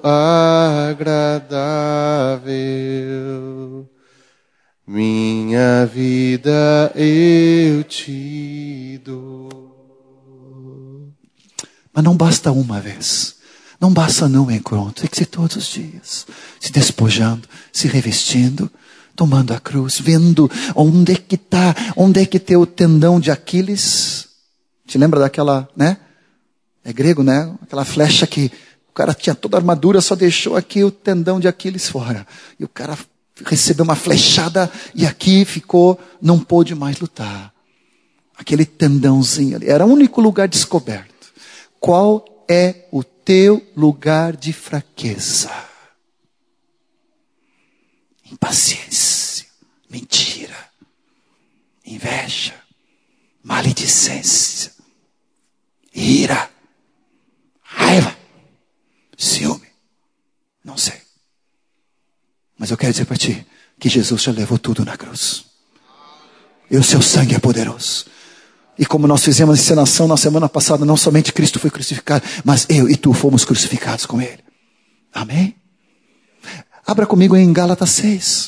S2: agradável. Minha vida eu te dou.
S1: Mas não basta uma vez. Não basta não encontro. Tem que ser todos os dias. Se despojando, se revestindo, tomando a cruz, vendo onde é que está, onde é que tem o tendão de Aquiles. Te lembra daquela, né? É grego, né? Aquela flecha que o cara tinha toda a armadura, só deixou aqui o tendão de Aquiles fora. E o cara recebeu uma flechada e aqui ficou, não pôde mais lutar. Aquele tendãozinho ali. Era o único lugar descoberto. Qual é o teu lugar de fraqueza? Impaciência, mentira, inveja, maledicência, ira, raiva, ciúme. Não sei. Mas eu quero dizer para ti que Jesus já levou tudo na cruz. E o seu sangue é poderoso. E como nós fizemos a encenação na semana passada, não somente Cristo foi crucificado, mas eu e tu fomos crucificados com Ele. Amém? Abra comigo em Gálatas 6.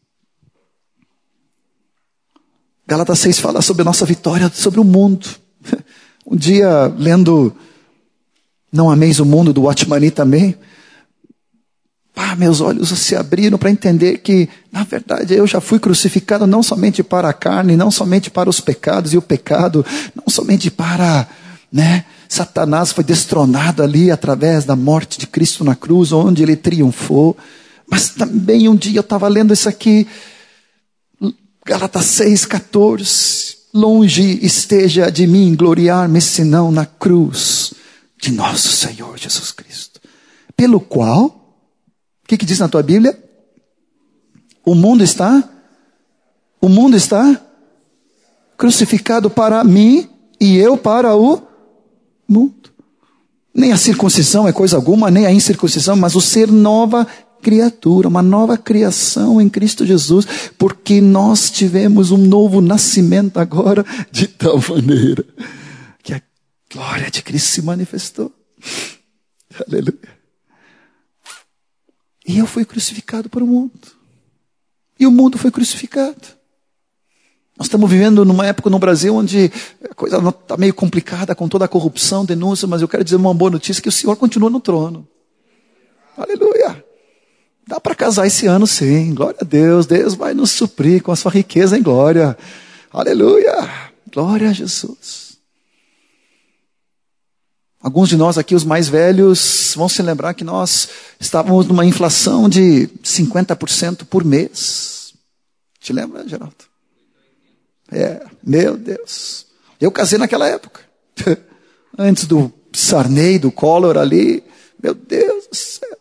S1: Gálatas 6 fala sobre a nossa vitória sobre o mundo. Um dia, lendo Não Ameis o Mundo, do Watchman Nee também, meus olhos se abriram para entender que, na verdade, eu já fui crucificado não somente para a carne, não somente para os pecados e o pecado, não somente para, né, Satanás foi destronado ali através da morte de Cristo na cruz, onde ele triunfou, mas também um dia eu estava lendo isso aqui, Gálatas 6,14, longe esteja de mim gloriar-me senão na cruz de nosso Senhor Jesus Cristo, pelo qual, o que diz na tua Bíblia? O mundo está crucificado para mim e eu para o mundo. Nem a circuncisão é coisa alguma, nem a incircuncisão, mas o ser nova criatura, uma nova criação em Cristo Jesus, porque nós tivemos um novo nascimento agora de tal maneira que a glória de Cristo se manifestou. Aleluia. E eu fui crucificado para o mundo. E o mundo foi crucificado. Nós estamos vivendo numa época no Brasil onde a coisa está meio complicada com toda a corrupção, denúncia, mas eu quero dizer uma boa notícia, que o Senhor continua no trono. Aleluia. Dá para casar esse ano sim, glória a Deus. Deus vai nos suprir com a sua riqueza em glória. Aleluia! Glória a Jesus. Alguns de nós aqui, os mais velhos, vão se lembrar que nós estávamos numa inflação de 50% por mês. Te lembra, Geraldo? Meu Deus. Eu casei naquela época. Antes do Sarney, do Collor ali. Meu Deus do céu.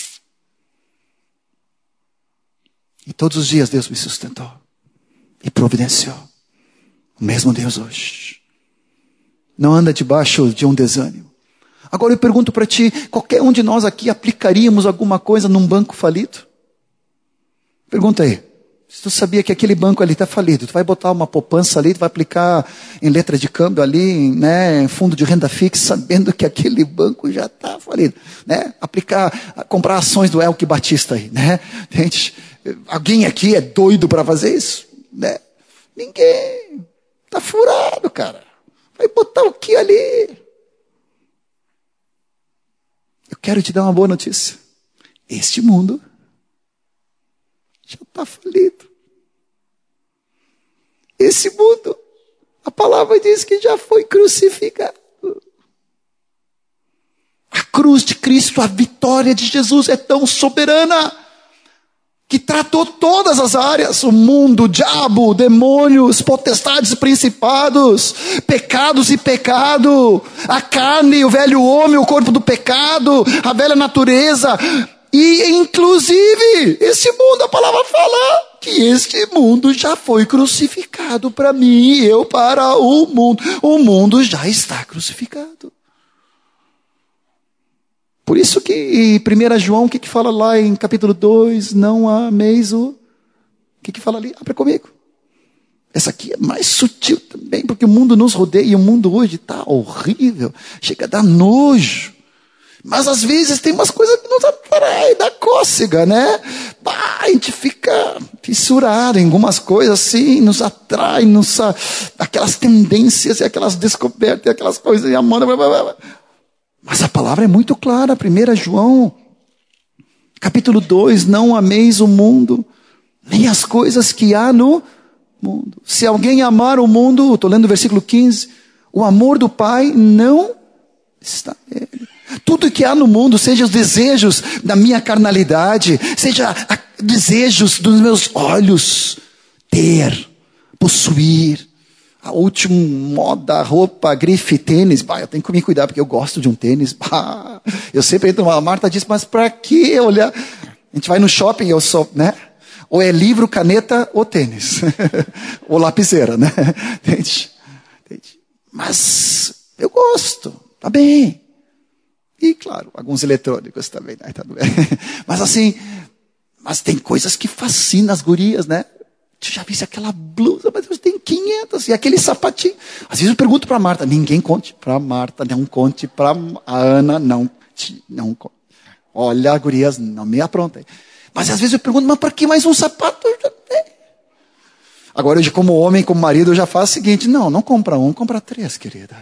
S1: E todos os dias Deus me sustentou. E providenciou. O mesmo Deus hoje. Não anda debaixo de um desânimo. Agora eu pergunto para ti, qualquer um de nós aqui aplicaríamos alguma coisa num banco falido? Pergunta aí. Se tu sabia que aquele banco ali está falido, tu vai botar uma poupança ali, tu vai aplicar em letra de câmbio ali, né, em fundo de renda fixa, sabendo que aquele banco já está falido, né? Comprar ações do Elke Batista aí, né? Gente, alguém aqui é doido para fazer isso, né? Ninguém. Tá furado, cara. Vai botar o que ali? Eu quero te dar uma boa notícia. Este mundo já está falido. Esse mundo, a palavra diz que já foi crucificado. A cruz de Cristo, a vitória de Jesus é tão soberana que tratou todas as áreas, o mundo, o diabo, demônios, potestades, principados, pecados e pecado, a carne, o velho homem, o corpo do pecado, a velha natureza. E, inclusive, esse mundo, a palavra fala que este mundo já foi crucificado para mim e eu para o mundo. O mundo já está crucificado. Por isso que em 1 João, o que fala lá em capítulo 2? Não ameis o... O que fala ali? Abra comigo. Essa aqui é mais sutil também, porque o mundo nos rodeia e o mundo hoje está horrível. Chega a dar nojo. Mas às vezes tem umas coisas que nos atraem, dá cócega, né? A gente fica fissurado em algumas coisas assim, nos atrai, aquelas tendências e aquelas descobertas e aquelas coisas, e a moda... Mas a palavra é muito clara, 1 João, capítulo 2, não ameis o mundo, nem as coisas que há no mundo. Se alguém amar o mundo, estou lendo o versículo 15, o amor do Pai não está nele. Tudo que há no mundo, seja os desejos da minha carnalidade, seja desejos dos meus olhos, ter, possuir, a última moda, roupa, grife, tênis. Eu tenho que me cuidar porque eu gosto de um tênis. Eu sempre entro, a Marta diz, mas para que olhar? A gente vai no shopping, eu sou, né? Ou é livro, caneta ou tênis. Ou lapiseira, né? Entende? Mas eu gosto, tá bem. E, claro, alguns eletrônicos também, né? Tá bem. Mas assim, tem coisas que fascinam as gurias, né? Tu já viste aquela blusa, mas Deus tem 500, e aquele sapatinho. Às vezes eu pergunto para Marta, ninguém conte para Marta, não conte para a Ana, não conte. Olha, gurias, não me aprontem. Mas às vezes eu pergunto, mas para que mais um sapato? Eu já tenho. Agora, hoje, como homem, como marido, eu já faço o seguinte, não compra um, compra 3, querida.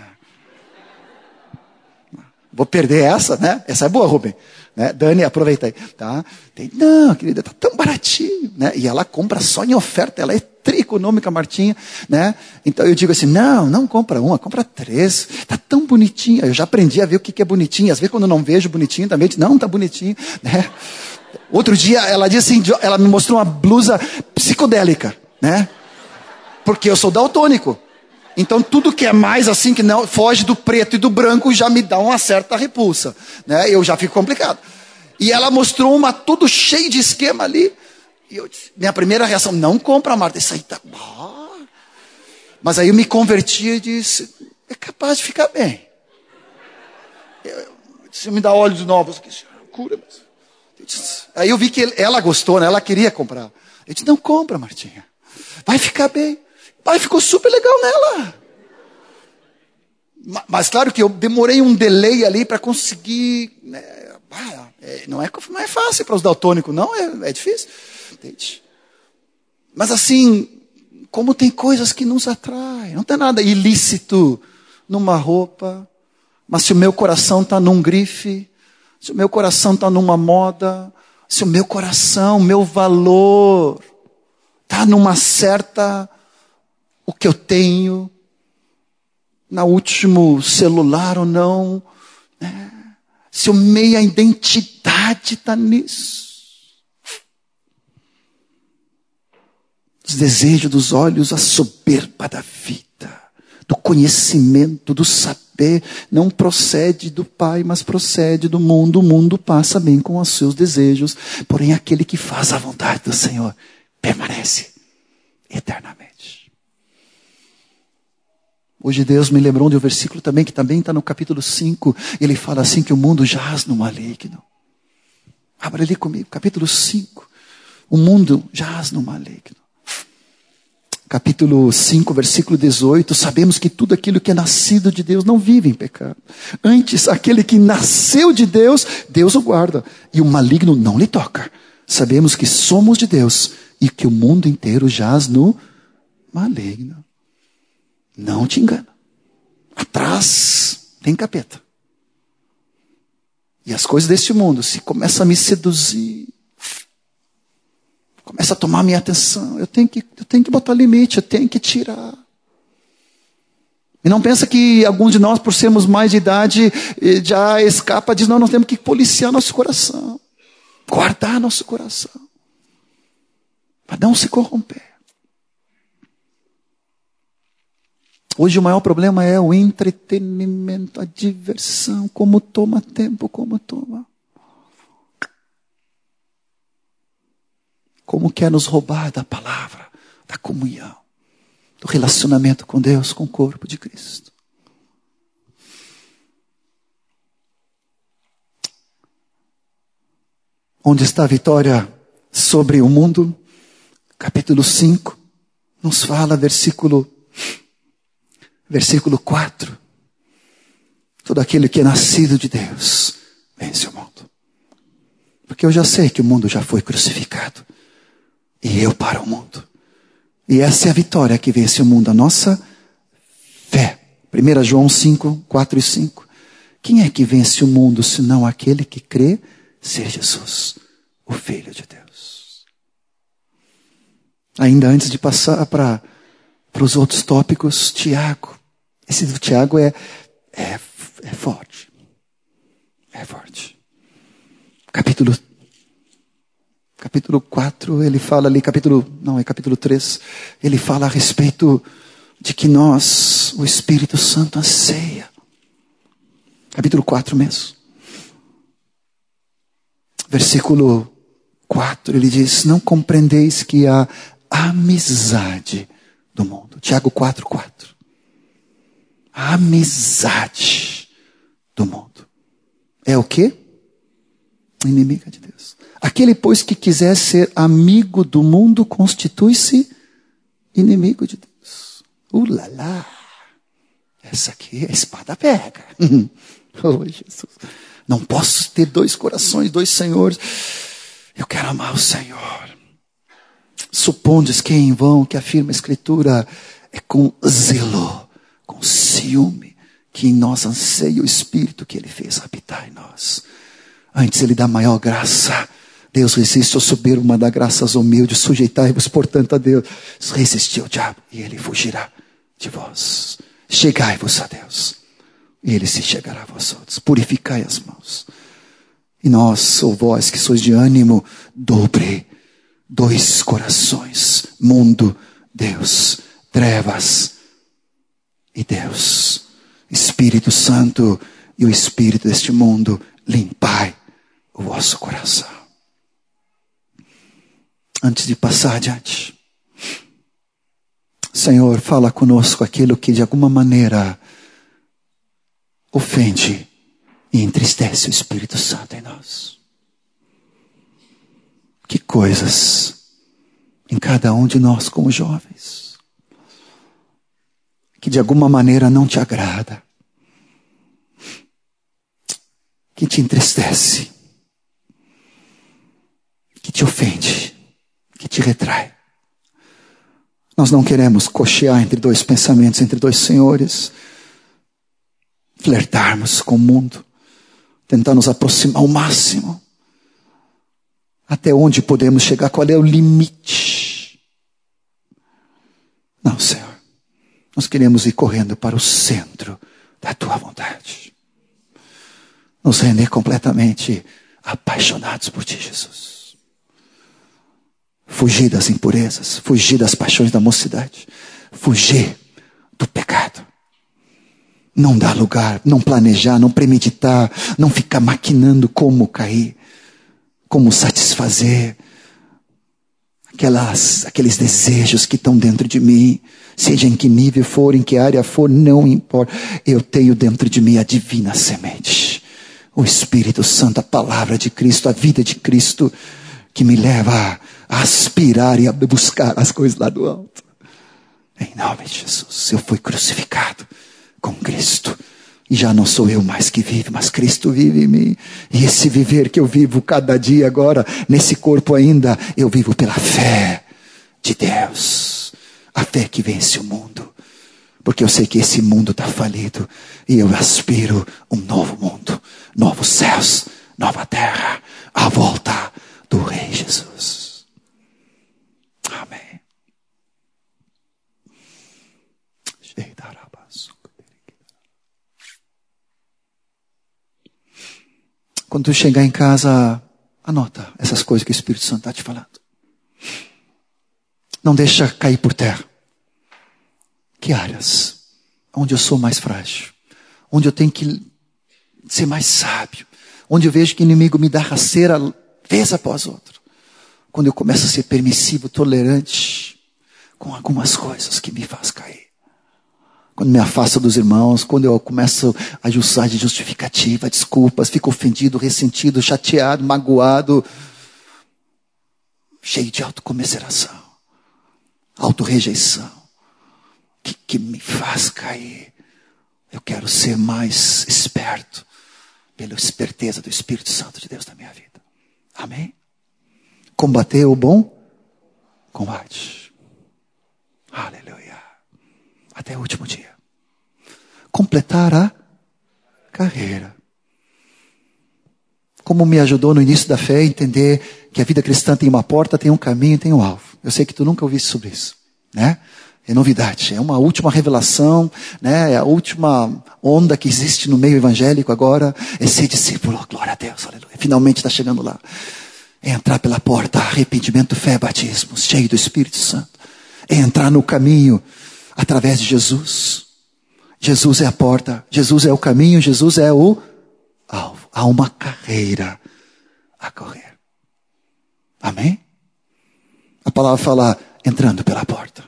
S1: Vou perder essa, né? Essa é boa, Rubem. Né? Dani, aproveita aí. Tá? Não, querida, tá tão baratinho. Né? E ela compra só em oferta. Ela é tri-econômica, Martinha. Né? Então eu digo assim, não compra uma, compra 3. Tá tão bonitinha. Eu já aprendi a ver o que é bonitinho. Às vezes quando eu não vejo bonitinho também, eu digo, não, tá bonitinho. Né? Outro dia ela disse assim, ela me mostrou uma blusa psicodélica. Né? Porque eu sou daltônico. Então tudo que é mais assim, que não foge do preto e do branco, já me dá uma certa repulsa, né? Eu já fico complicado. E ela mostrou uma tudo cheio de esquema ali. E minha primeira reação, não compra, Marta, isso aí tá... Mas aí eu me converti e disse, é capaz de ficar bem. Se me dá olhos novos, cura. Aí eu vi que ela gostou, né? Ela queria comprar. Eu disse, não compra, Martinha, vai ficar bem. Pai, ficou super legal nela. Mas claro que eu demorei um delay ali para conseguir. Né? Não é fácil para os daltônicos, não, é difícil. Entende? Mas assim, como tem coisas que nos atraem, não tem nada ilícito numa roupa, mas se o meu coração está num grife, se o meu coração está numa moda, se o meu coração, meu valor, está numa certa o que eu tenho, no último celular ou não, né? Se a meia identidade está nisso. Os desejos dos olhos, a soberba da vida, do conhecimento, do saber, não procede do Pai, mas procede do mundo. O mundo passa bem com os seus desejos, porém aquele que faz a vontade do Senhor permanece eternamente. Hoje Deus me lembrou de um versículo também, que também está no capítulo 5, ele fala assim que o mundo jaz no maligno. Abra ali comigo, capítulo 5, o mundo jaz no maligno. Capítulo 5, versículo 18, sabemos que tudo aquilo que é nascido de Deus não vive em pecado. Antes, aquele que nasceu de Deus, Deus o guarda, e o maligno não lhe toca. Sabemos que somos de Deus e que o mundo inteiro jaz no maligno. Não te engana. Atrás tem capeta. E as coisas deste mundo, se começam a me seduzir, começa a tomar minha atenção. Eu tenho que botar limite, eu tenho que tirar. E não pensa que alguns de nós, por sermos mais de idade, já escapa, diz, não, nós temos que policiar nosso coração. Guardar nosso coração. Para não se corromper. Hoje o maior problema é o entretenimento, a diversão, como toma tempo, como toma. Como quer nos roubar da palavra, da comunhão, do relacionamento com Deus, com o corpo de Cristo. Onde está a vitória sobre o mundo? Capítulo 5, nos fala, versículo 4. Todo aquele que é nascido de Deus vence o mundo. Porque eu já sei que o mundo já foi crucificado. E eu para o mundo. E essa é a vitória que vence o mundo, a nossa fé. 1 João 5, 4 e 5. Quem é que vence o mundo, senão aquele que crê ser Jesus, o Filho de Deus? Ainda antes de passar para os outros tópicos, Tiago. Esse do Tiago é forte. É forte. Capítulo 4, ele fala ali, capítulo 3, ele fala a respeito de que nós, o Espírito Santo anseia. Capítulo 4 mesmo. Versículo 4, ele diz, não compreendeis que a amizade do mundo. Tiago 4, 4. A amizade do mundo. É o quê? Inimiga de Deus. Aquele, pois, que quiser ser amigo do mundo, constitui-se inimigo de Deus. Ulala! Essa aqui a espada pega. Oh, Jesus. Não posso ter dois corações, dois senhores. Eu quero amar o Senhor. Supondes que em vão, que afirma a Escritura, é com zelo, com ciúme, que em nós anseia o Espírito que Ele fez habitar em nós. Antes Ele dá maior graça. Deus resiste ao soberbo, mas dá graças aos humildes. Sujeitai-vos, portanto, a Deus. Resistiu o diabo, e ele fugirá de vós. Chegai-vos a Deus, e Ele se chegará a vós outros. Purificai as mãos. E nós, ou vós que sois de ânimo dobre, dois corações, mundo, Deus, trevas e Deus. Espírito Santo e o Espírito deste mundo, limpai o vosso coração. Antes de passar adiante, Senhor, fala conosco aquilo que de alguma maneira ofende e entristece o Espírito Santo em nós. Que coisas em cada um de nós como jovens que de alguma maneira não te agrada, que te entristece, que te ofende, que te retrai. Nós não queremos cochear entre dois pensamentos, entre dois senhores, flertarmos com o mundo, tentar nos aproximar ao máximo. Até onde podemos chegar? Qual é o limite? Não, Senhor. Nós queremos ir correndo para o centro da tua vontade. Nos render completamente apaixonados por ti, Jesus. Fugir das impurezas, fugir das paixões da mocidade, fugir do pecado. Não dar lugar, não planejar, não premeditar, não ficar maquinando como cair, como satisfazer aqueles desejos que estão dentro de mim, seja em que nível for, em que área for, não importa. Eu tenho dentro de mim a divina semente, o Espírito Santo, a palavra de Cristo, a vida de Cristo, que me leva a aspirar e a buscar as coisas lá do alto. Em nome de Jesus, eu fui crucificado com Cristo. E já não sou eu mais que vive, mas Cristo vive em mim. E esse viver que eu vivo cada dia agora, nesse corpo ainda, eu vivo pela fé de Deus. A fé que vence o mundo. Porque eu sei que esse mundo está falido. E eu aspiro um novo mundo. Novos céus, nova terra. A volta do Rei Jesus. Amém. Quando tu chegar em casa, anota essas coisas que o Espírito Santo está te falando. Não deixa cair por terra. Que áreas? Onde eu sou mais frágil. Onde eu tenho que ser mais sábio. Onde eu vejo que o inimigo me dá rasteira vez após outra. Quando eu começo a ser permissivo, tolerante com algumas coisas que me faz cair. Quando me afasto dos irmãos, quando eu começo a usar de justificativa, desculpas, fico ofendido, ressentido, chateado, magoado, cheio de autocomiseração, autorrejeição, que me faz cair. Eu quero ser mais esperto pela esperteza do Espírito Santo de Deus na minha vida. Amém? Combater o bom combate. Aleluia. Até o último dia. Completar a carreira. Como me ajudou no início da fé a entender que a vida cristã tem uma porta, tem um caminho, tem um alvo. Eu sei que tu nunca ouviste sobre isso, né? É novidade, é uma última revelação, né? É a última onda que existe no meio evangélico agora. É ser discípulo, glória a Deus, aleluia. Finalmente está chegando lá. É entrar pela porta, arrependimento, fé, batismo, cheio do Espírito Santo. É entrar no caminho através de Jesus. Jesus é a porta, Jesus é o caminho, Jesus é o alvo. Há uma carreira a correr. Amém? A palavra fala entrando pela porta.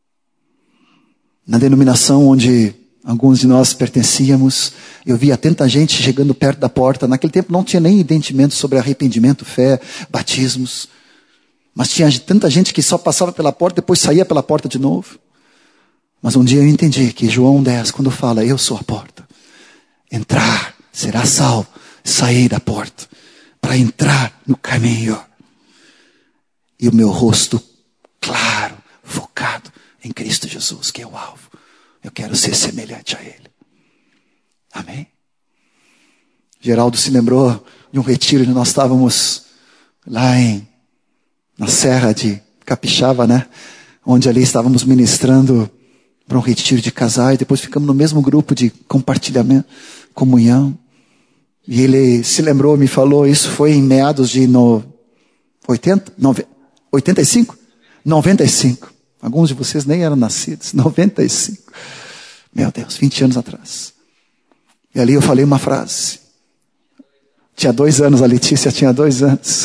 S1: Na denominação onde alguns de nós pertencíamos, eu via tanta gente chegando perto da porta. Naquele tempo não tinha nem entendimento sobre arrependimento, fé, batismos. Mas tinha tanta gente que só passava pela porta, depois saía pela porta de novo. Mas um dia eu entendi que João 10, quando fala, eu sou a porta. Entrar, será salvo, sair da porta, para entrar no caminho. E o meu rosto claro, focado em Cristo Jesus, que é o alvo. Eu quero ser semelhante a Ele. Amém? Geraldo se lembrou de um retiro onde nós estávamos lá na Serra de Capixaba, né? Onde ali estávamos ministrando para um retiro de casais, depois ficamos no mesmo grupo de compartilhamento, comunhão. E ele se lembrou, me falou, isso foi em meados de 85? 95. Alguns de vocês nem eram nascidos. 95. Meu Deus, 20 anos atrás. E ali eu falei uma frase. Tinha 2 anos, a Letícia tinha 2 anos.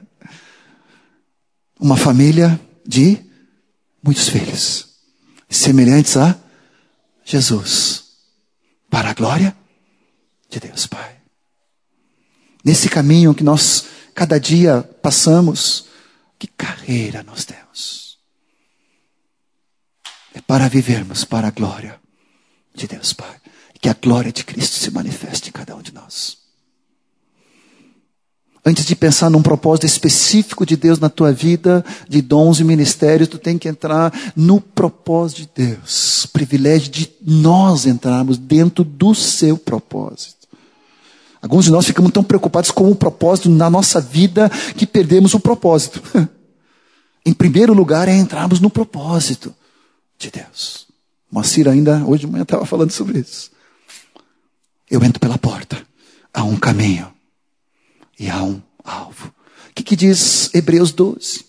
S1: Uma família de muitos filhos. Semelhantes a Jesus. Para a glória de Deus Pai. Nesse caminho que nós cada dia passamos, que carreira nós temos. É para vivermos para a glória de Deus Pai. Que a glória de Cristo se manifeste em cada um de nós. Antes de pensar num propósito específico de Deus na tua vida, de dons e ministérios, tu tem que entrar no propósito de Deus. O privilégio de nós entrarmos dentro do seu propósito. Alguns de nós ficamos tão preocupados com o propósito na nossa vida que perdemos o propósito. Em primeiro lugar é entrarmos no propósito de Deus. Moacir ainda, hoje de manhã, estava falando sobre isso. Eu entro pela porta. Há um caminho. E há um alvo. O que diz Hebreus 12?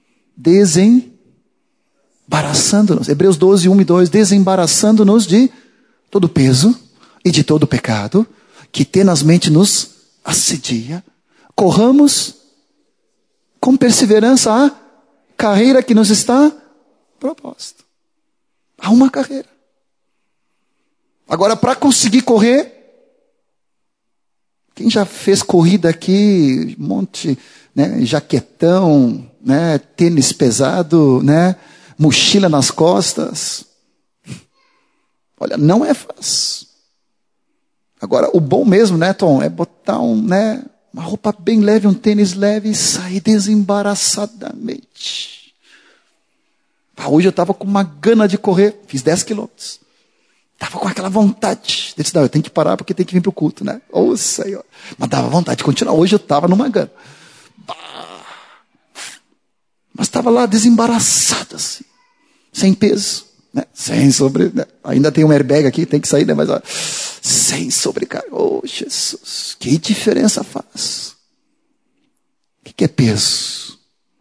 S1: Desembaraçando-nos. Hebreus 12, 1 e 2. Desembaraçando-nos de todo peso e de todo pecado que tenazmente nos assedia. Corramos com perseverança a carreira que nos está proposta. Há uma carreira. Agora, para conseguir correr, quem já fez corrida aqui, monte, né, jaquetão, né, tênis pesado, né, mochila nas costas. Olha, não é fácil. Agora, o bom mesmo, né, Tom, é botar uma roupa bem leve, um tênis leve e sair desembaraçadamente. Hoje eu estava com uma gana de correr, fiz 10 quilômetros. Estava com aquela vontade. Eu disse, não, eu tenho que parar porque tem que vir para o culto, né? Ô, Senhor. Mas dava vontade de continuar. Hoje eu estava numa gana. Mas estava lá desembaraçado assim. Sem peso. Né? Né? Ainda tem um airbag aqui, tem que sair, né? Mas ó, sem sobrecarga. Oh, Jesus. Que diferença faz? O que é peso?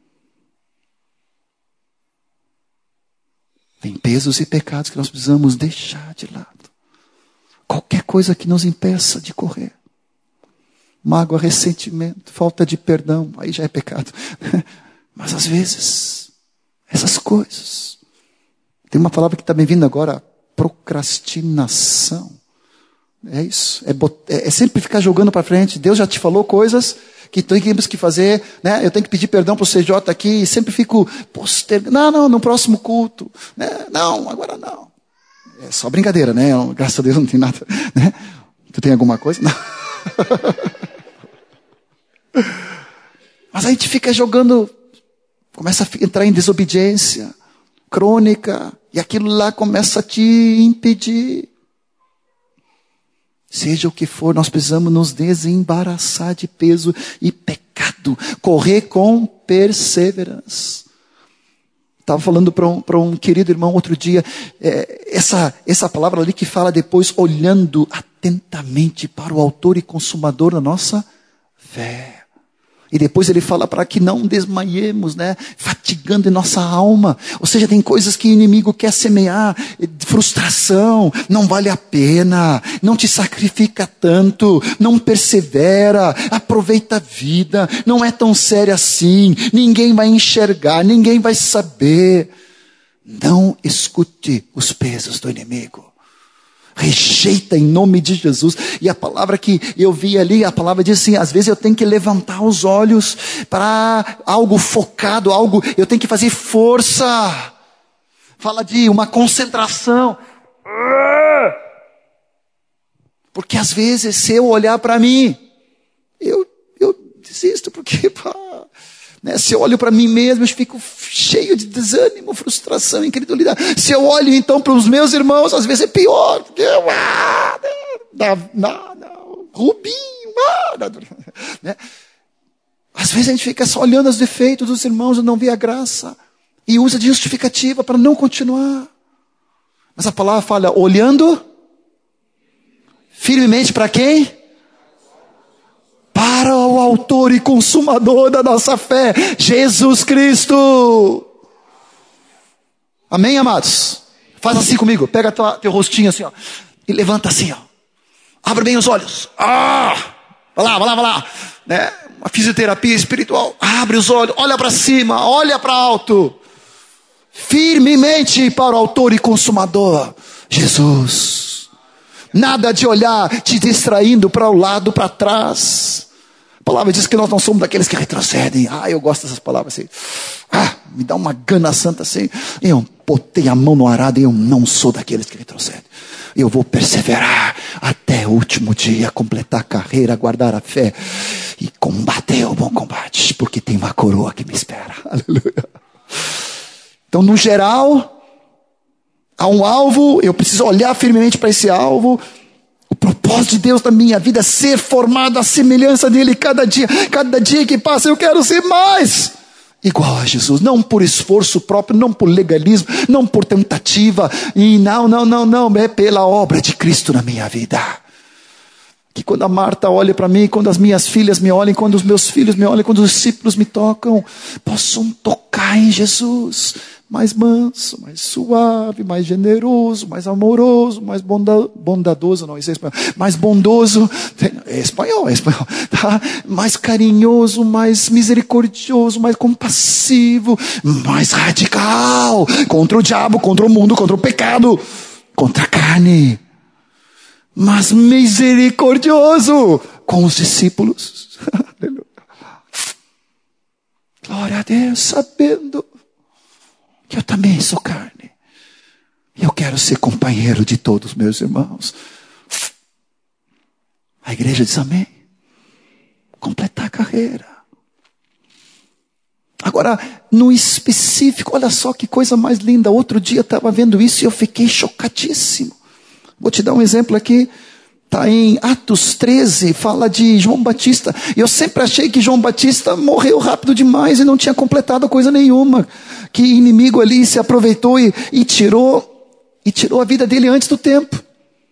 S1: Tem pesos e pecados que nós precisamos deixar de lado. Qualquer coisa que nos impeça de correr. Mágoa, ressentimento, falta de perdão, aí já é pecado. Mas às vezes, essas coisas. Tem uma palavra que está me vindo agora, procrastinação. É isso. É sempre ficar jogando para frente. Deus já te falou coisas que temos que fazer, né? Eu tenho que pedir perdão para o CJ aqui e sempre fico postergando. Não, no próximo culto. Né? Não, agora não. É só brincadeira, né? Graças a Deus não tem nada. Né? Tu tem alguma coisa? Não. Mas a gente fica jogando, começa a entrar em desobediência crônica e aquilo lá começa a te impedir. Seja o que for, nós precisamos nos desembaraçar de peso e pecado. Correr com perseverança. Estava falando para um querido irmão outro dia, essa palavra ali que fala depois, olhando atentamente para o autor e consumador da nossa fé. E depois ele fala para que não desmaiemos, né? Fatigando em nossa alma. Ou seja, tem coisas que o inimigo quer semear. Frustração, não vale a pena. Não te sacrifica tanto. Não persevera. Aproveita a vida. Não é tão sério assim. Ninguém vai enxergar. Ninguém vai saber. Não escute os pesos do inimigo. Rejeita em nome de Jesus. E a palavra que eu vi ali, a palavra diz assim, às vezes eu tenho que levantar os olhos para algo focado, eu tenho que fazer força. Fala de uma concentração. Porque às vezes, se eu olhar para mim, eu desisto, porque né, se eu olho para mim mesmo, eu fico cheio de desânimo, frustração, incredulidade. Se eu olho então para os meus irmãos, às vezes é pior. Porque Rubinho, né? Às vezes a gente fica só olhando os defeitos dos irmãos e não vê a graça. E usa de justificativa para não continuar. Mas a palavra fala, olhando firmemente para quem? Para o autor e consumador da nossa fé, Jesus Cristo. Amém, amados? Faz assim comigo, pega teu rostinho assim, ó, e levanta assim, ó. Abre bem os olhos. Vai lá. Né? Uma fisioterapia espiritual. Abre os olhos, olha para cima, olha para alto. Firmemente para o autor e consumador, Jesus. Nada de olhar te distraindo para o lado, para trás. A palavra diz que nós não somos daqueles que retrocedem. Eu gosto dessas palavras assim. Me dá uma gana santa assim. Eu botei a mão no arado e eu não sou daqueles que retrocedem. Eu vou perseverar até o último dia, completar a carreira, guardar a fé e combater o bom combate, porque tem uma coroa que me espera. Aleluia. Então, no geral, há um alvo, eu preciso olhar firmemente para esse alvo. O propósito de Deus na minha vida é ser formado à semelhança dele cada dia que passa. Eu quero ser mais. igual a Jesus, não por esforço próprio, não por legalismo, não por tentativa, e não, é pela obra de Cristo na minha vida. Que quando a Marta olha para mim, quando as minhas filhas me olhem, quando os meus filhos me olhem, quando os discípulos me tocam, possam tocar em Jesus, mais manso, mais suave, mais generoso, mais amoroso, mais bondadoso, não, isso é espanhol, mais bondoso, é espanhol, tá? Mais carinhoso, mais misericordioso, mais compassivo, mais radical, contra o diabo, contra o mundo, contra o pecado, contra a carne, mas misericordioso com os discípulos. Glória a Deus, sabendo que eu também sou carne. E eu quero ser companheiro de todos os meus irmãos. A igreja diz amém. Completar a carreira. Agora, no específico, olha só que coisa mais linda. Outro dia eu estava vendo isso e eu fiquei chocadíssimo. Vou te dar um exemplo aqui. Está em Atos 13, fala de João Batista. Eu sempre achei que João Batista morreu rápido demais e não tinha completado coisa nenhuma. Que inimigo ali se aproveitou e tirou a vida dele antes do tempo.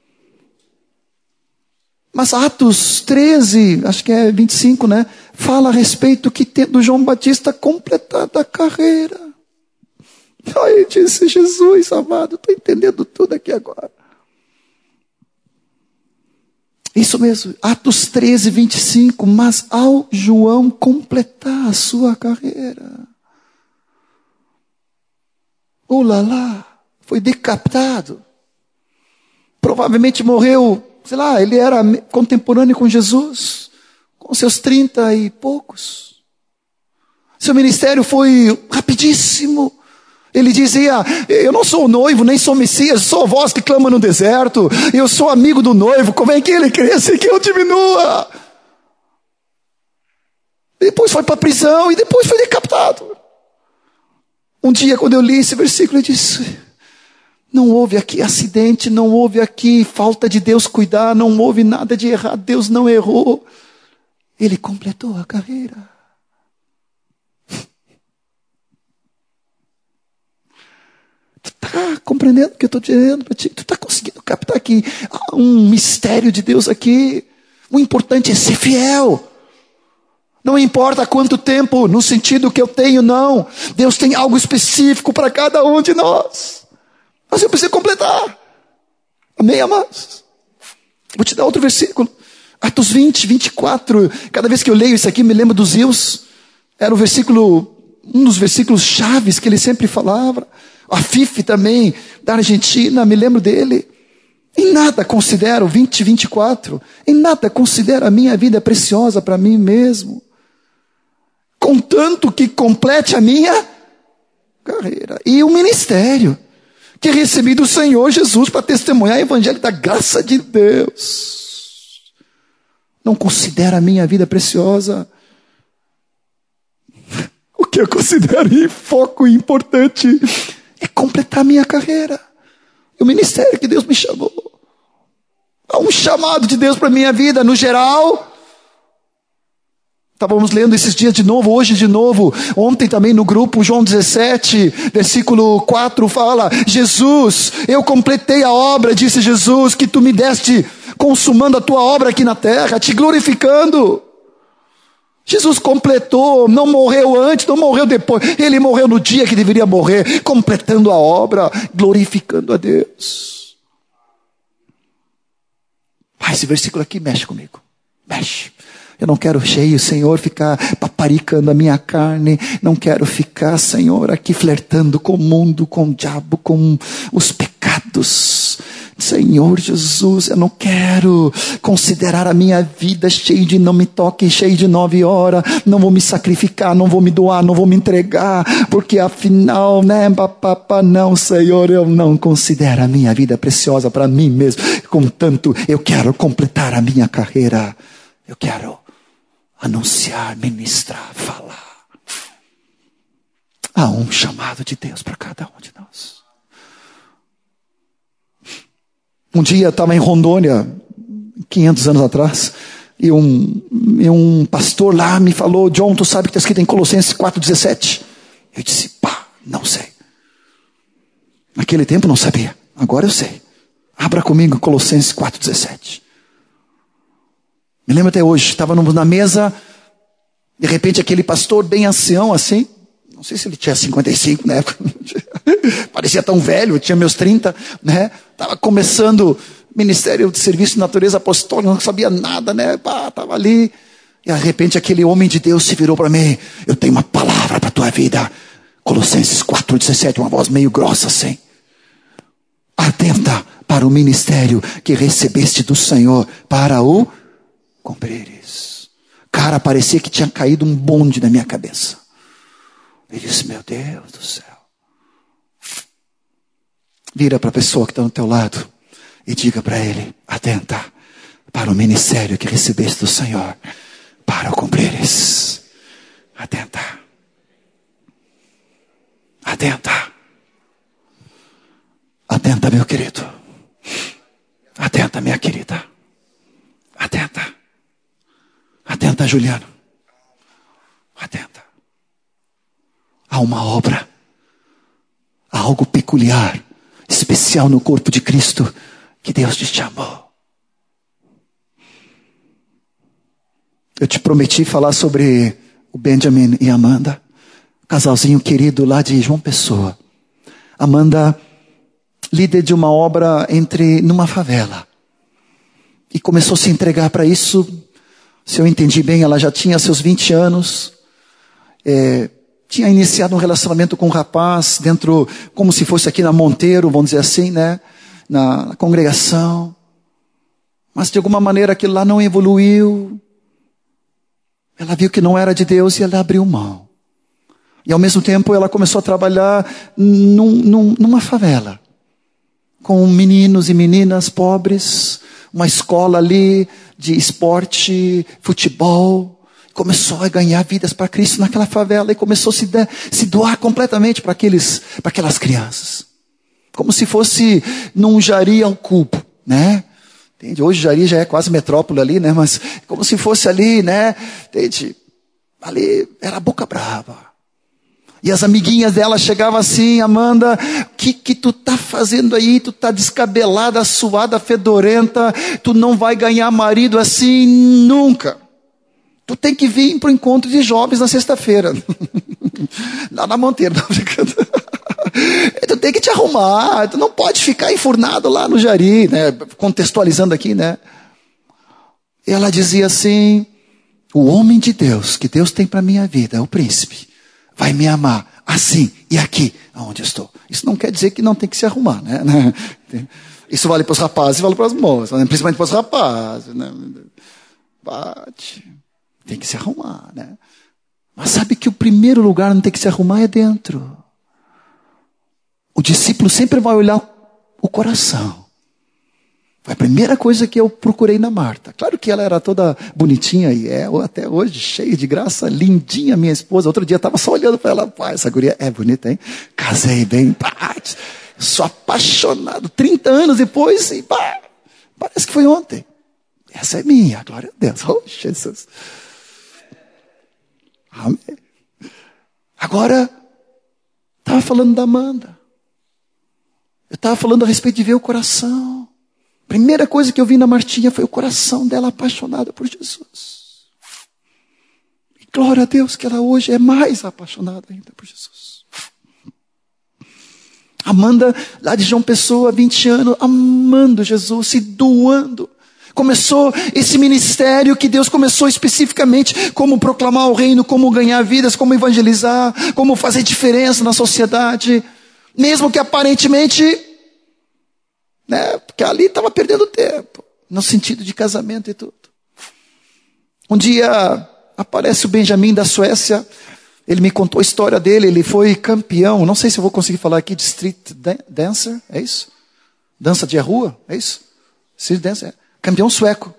S1: Mas Atos 13, acho que é 25, né? Fala a respeito que tendo João Batista completado a carreira. Aí disse Jesus, amado, estou entendendo tudo aqui agora. Isso mesmo, Atos 13, 25. Mas ao João completar a sua carreira, lá, foi decapitado. Provavelmente morreu, sei lá, ele era contemporâneo com Jesus, com seus 30 e poucos. Seu ministério foi rapidíssimo. Ele dizia, eu não sou o noivo, nem sou o Messias, sou a voz que clama no deserto, eu sou amigo do noivo, convém que ele cresça e que eu diminua. Depois foi para a prisão e depois foi decapitado. Um dia, quando eu li esse versículo, eu disse, não houve aqui acidente, não houve aqui falta de Deus cuidar, não houve nada de errado, Deus não errou. Ele completou a carreira. Tu está compreendendo o que eu estou dizendo para ti? Tu está conseguindo captar aqui um mistério de Deus aqui? O importante é ser fiel. Não importa quanto tempo, no sentido que eu tenho, não. Deus tem algo específico para cada um de nós. Mas eu preciso completar. Amém, amados? Vou te dar outro versículo. Atos 20, 24. Cada vez que eu leio isso aqui, me lembro dos rios. Era um dos versículos chaves que ele sempre falava. A Fife também, da Argentina, me lembro dele. Em nada considero, 20, 24. Em nada considero a minha vida preciosa para mim mesmo. Contanto que complete a minha carreira. E o ministério que recebi do Senhor Jesus para testemunhar o evangelho da graça de Deus. Não considero a minha vida preciosa. O que eu considero foco importante é completar a minha carreira. O ministério que Deus me chamou. Há um chamado de Deus para a minha vida, no geral. Estávamos lendo esses dias de novo, hoje de novo. Ontem também no grupo, João 17, versículo 4 fala: Jesus, eu completei a obra, disse Jesus, que tu me deste, consumando a tua obra aqui na terra, te glorificando. Jesus completou, não morreu antes, não morreu depois. Ele morreu no dia que deveria morrer, completando a obra, glorificando a Deus. Pai, esse versículo aqui mexe comigo. Mexe. Eu não quero, Senhor, ficar paparicando a minha carne. Não quero ficar, Senhor, aqui flertando com o mundo, com o diabo, com os pecados. Senhor Jesus, eu não quero considerar a minha vida cheia de não me toque, cheia de 9 horas. Não vou me sacrificar, não vou me doar, não vou me entregar. Porque afinal, não, Senhor, eu não considero a minha vida preciosa para mim mesmo. Contanto, eu quero completar a minha carreira. Eu quero anunciar, ministrar, falar. Há um chamado de Deus para cada um de nós. Um dia eu estava em Rondônia, 500 anos atrás. E um pastor lá me falou: John, tu sabe que está escrito em Colossenses 4,17? Eu disse: não sei. Naquele tempo não sabia, agora eu sei. Abra comigo Colossenses 4,17. Me lembro até hoje, estava na mesa, de repente aquele pastor bem ancião assim, não sei se ele tinha 55 na época, parecia tão velho, eu tinha meus 30, né? Estava começando ministério de serviço de natureza apostólica, não sabia nada, né? Estava ali, e de repente aquele homem de Deus se virou para mim: eu tenho uma palavra para a tua vida. Colossenses 4,17, uma voz meio grossa assim. Atenta para o ministério que recebeste do Senhor, para o cumprires. Cara, parecia que tinha caído um bonde na minha cabeça. Eu disse: meu Deus do céu. Vira para a pessoa que está do teu lado e diga para ele: atenta para o ministério que recebeste do Senhor, para o cumprires. Atenta. Atenta. Atenta, meu querido. Atenta, minha querida. Atenta. Atenta, Juliano. Atenta. Há uma obra, há algo peculiar, especial no corpo de Cristo, que Deus te chamou. Eu te prometi falar sobre o Benjamin e a Amanda, casalzinho querido lá de João Pessoa. Amanda, líder de uma obra numa favela, e começou a se entregar para isso. Se eu entendi bem, ela já tinha seus 20 anos, tinha iniciado um relacionamento com um rapaz dentro, como se fosse aqui na Monteiro, vamos dizer assim, né? Na congregação. Mas de alguma maneira aquilo lá não evoluiu. Ela viu que não era de Deus e ela abriu mão. E ao mesmo tempo ela começou a trabalhar numa favela, com meninos e meninas pobres, uma escola ali de esporte, futebol. Começou a ganhar vidas para Cristo naquela favela e começou a se doar completamente para aquelas crianças. Como se fosse num Jari ao cubo, né? Entende? Hoje Jari já é quase metrópole ali, né? Mas como se fosse ali, né? Entende? Ali era boca brava. E as amiguinhas dela chegavam assim: Amanda, o que tu tá fazendo aí? Tu tá descabelada, suada, fedorenta. Tu não vai ganhar marido assim nunca. Tu tem que vir para o encontro de jovens na sexta-feira. Lá na Monteiro, não brincando. Tu tem que te arrumar. Tu não pode ficar enfurnado lá no Jari, né? Contextualizando aqui, né? E ela dizia assim: o homem de Deus que Deus tem para minha vida, o príncipe, vai me amar assim e aqui, aonde eu estou. Isso não quer dizer que não tem que se arrumar, né? Isso vale para os rapazes e vale para as moças, né? Principalmente para os rapazes, né? Bate. Tem que se arrumar, né? Mas sabe que o primeiro lugar onde tem que se arrumar é dentro. O discípulo sempre vai olhar o coração. Foi a primeira coisa que eu procurei na Marta. Claro que ela era toda bonitinha e até hoje, cheia de graça, lindinha, minha esposa. Outro dia eu estava só olhando para ela: pai, essa guria é bonita, hein? Casei bem, sou apaixonado. 30 anos depois, e parece que foi ontem. Essa é minha, glória a Deus. Oh, Jesus. Amém. Agora, estava falando da Amanda. Eu estava falando a respeito de ver o coração. Primeira coisa que eu vi na Martinha foi o coração dela apaixonada por Jesus. E glória a Deus que ela hoje é mais apaixonada ainda por Jesus. Amanda, lá de João Pessoa, 20 anos, amando Jesus, se doando. Começou esse ministério que Deus começou especificamente, como proclamar o reino, como ganhar vidas, como evangelizar, como fazer diferença na sociedade. Mesmo que aparentemente, né, porque ali estava perdendo tempo, no sentido de casamento e tudo. Um dia aparece o Benjamin da Suécia. Ele me contou a história dele. Ele foi campeão, não sei se eu vou conseguir falar aqui, de street dancer, é isso? Dança de rua, é isso? Street dancer, campeão sueco.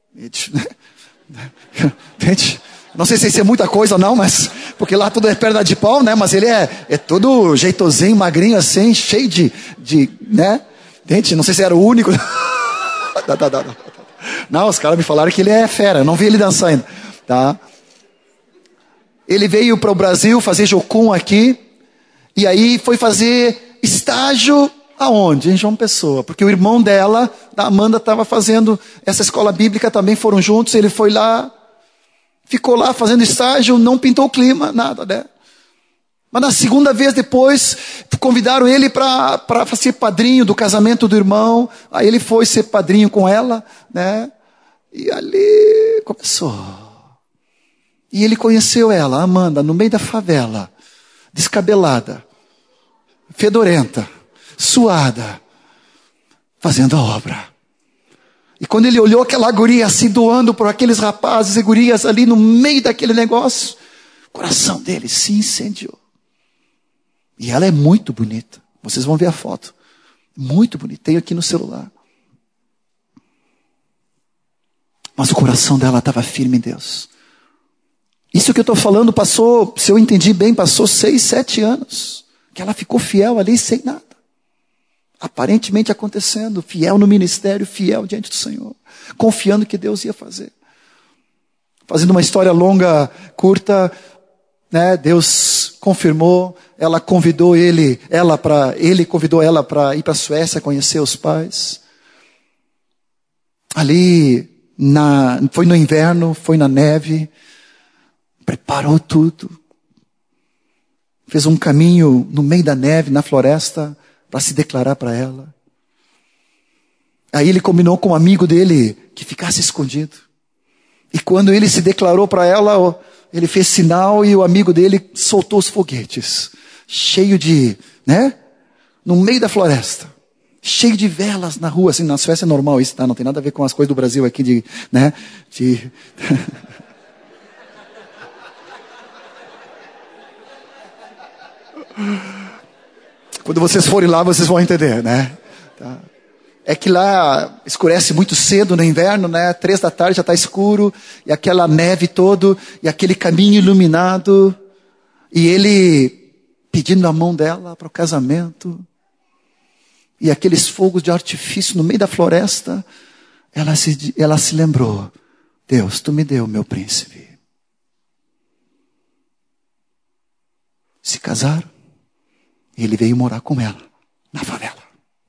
S1: Não sei se isso é muita coisa ou não, mas porque lá tudo é perna de pau, né? Mas ele é todo jeitosinho, magrinho assim, cheio de né? Gente, não sei se era o único. Não, os caras me falaram que ele é fera, eu não vi ele dançar ainda. Tá? Ele veio para o Brasil fazer jocum aqui, e aí foi fazer estágio aonde? Em João Pessoa, porque o irmão dela, da Amanda, estava fazendo essa escola bíblica, também foram juntos, ele foi lá, ficou lá fazendo estágio, não pintou o clima, nada, né? Mas na segunda vez depois, convidaram ele para ser padrinho do casamento do irmão, aí ele foi ser padrinho com ela, né? E ali começou. E ele conheceu ela, Amanda, no meio da favela, descabelada, fedorenta, suada, fazendo a obra. E quando ele olhou aquela guria se doando por aqueles rapazes e gurias ali no meio daquele negócio, o coração dele se incendiou. E ela é muito bonita. Vocês vão ver a foto. Muito bonita. Tenho aqui no celular. Mas o coração dela estava firme em Deus. Isso que eu estou falando passou, se eu entendi bem, passou 6, 7 anos. Que ela ficou fiel ali sem nada. Aparentemente acontecendo. Fiel no ministério, fiel diante do Senhor. Confiando que Deus ia fazer. Fazendo uma história longa, curta, né? Deus confirmou. Ela convidou ele convidou ela para ir para a Suécia conhecer os pais. Ali, foi no inverno, foi na neve. Preparou tudo. Fez um caminho no meio da neve, na floresta, para se declarar para ela. Aí ele combinou com um amigo dele que ficasse escondido. E quando ele se declarou para ela, ele fez sinal e o amigo dele soltou os foguetes. Cheio de, né? No meio da floresta. Cheio de velas na rua. Assim, na Suécia é normal isso, tá? Não tem nada a ver com as coisas do Brasil aqui né? Quando vocês forem lá, vocês vão entender, né? Tá. É que lá escurece muito cedo no inverno, né? 3 da tarde já está escuro, e aquela neve todo, e aquele caminho iluminado, e ele pedindo a mão dela para o casamento, e aqueles fogos de artifício no meio da floresta, ela se lembrou, Deus, tu me deu meu príncipe. Se casaram, e ele veio morar com ela, na favela.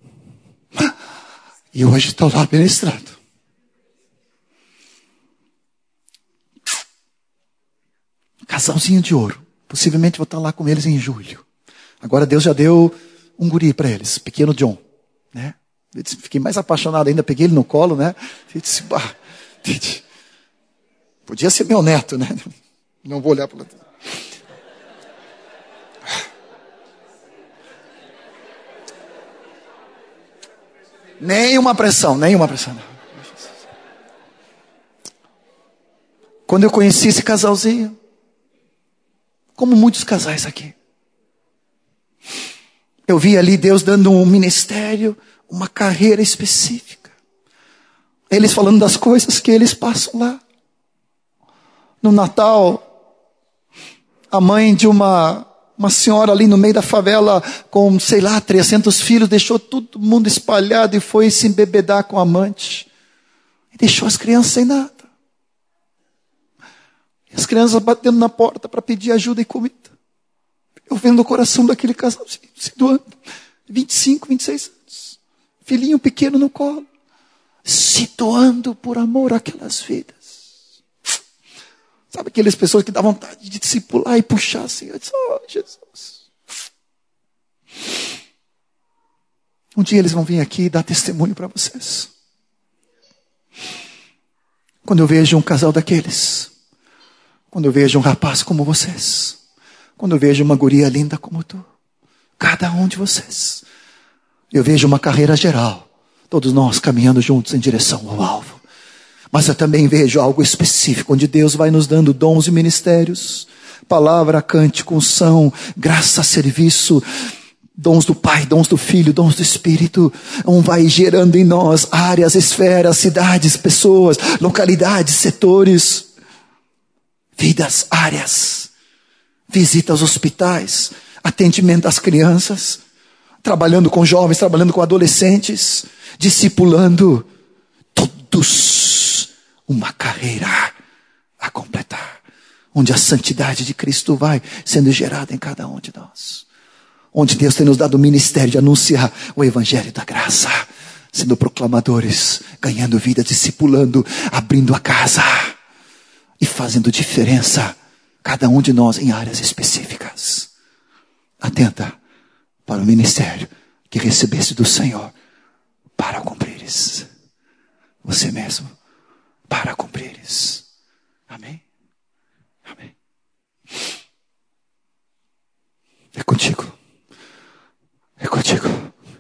S1: E hoje estou lá ministrando. Casalzinho de ouro. Possivelmente vou estar lá com eles em julho. Agora Deus já deu um guri para eles, pequeno John. Né? Eu disse, fiquei mais apaixonado ainda, peguei ele no colo, né? Eu disse, podia ser meu neto, né? Não vou olhar para o lado. Nenhuma pressão. Quando eu conheci esse casalzinho, como muitos casais aqui, eu vi ali Deus dando um ministério, uma carreira específica. Eles falando das coisas que eles passam lá. No Natal, a mãe de uma senhora ali no meio da favela com, 300 filhos, deixou todo mundo espalhado e foi se embebedar com a amante. E deixou as crianças sem nada. E as crianças batendo na porta para pedir ajuda e comida. Eu vendo o coração daquele casal se doando. 25, 26 anos. Filhinho pequeno no colo. Se doando por amor àquelas vidas. Sabe aquelas pessoas que dá vontade de discipular e puxar assim? Eu disse, oh, Jesus. Um dia eles vão vir aqui e dar testemunho para vocês. Quando eu vejo um casal daqueles, quando eu vejo um rapaz como vocês, quando eu vejo uma guria linda como tu, cada um de vocês, eu vejo uma carreira geral, todos nós caminhando juntos em direção ao alvo. Mas eu também vejo algo específico, onde Deus vai nos dando dons e ministérios, palavra, cântico, unção, graça, serviço, dons do Pai, dons do Filho, dons do Espírito, vai gerando em nós áreas, esferas, cidades, pessoas, localidades, setores, vidas, áreas, visita aos hospitais, atendimento às crianças, trabalhando com jovens, trabalhando com adolescentes, discipulando todos. uma carreira a completar, onde a santidade de Cristo vai sendo gerada em cada um de nós, onde Deus tem nos dado o ministério de anunciar o evangelho da graça, sendo proclamadores, ganhando vida, discipulando, abrindo a casa e fazendo diferença, cada um de nós em áreas específicas. Atenta para o ministério que recebeste do Senhor, para cumprires. Você mesmo, para cumprires. Amém? Amém. É contigo. É contigo.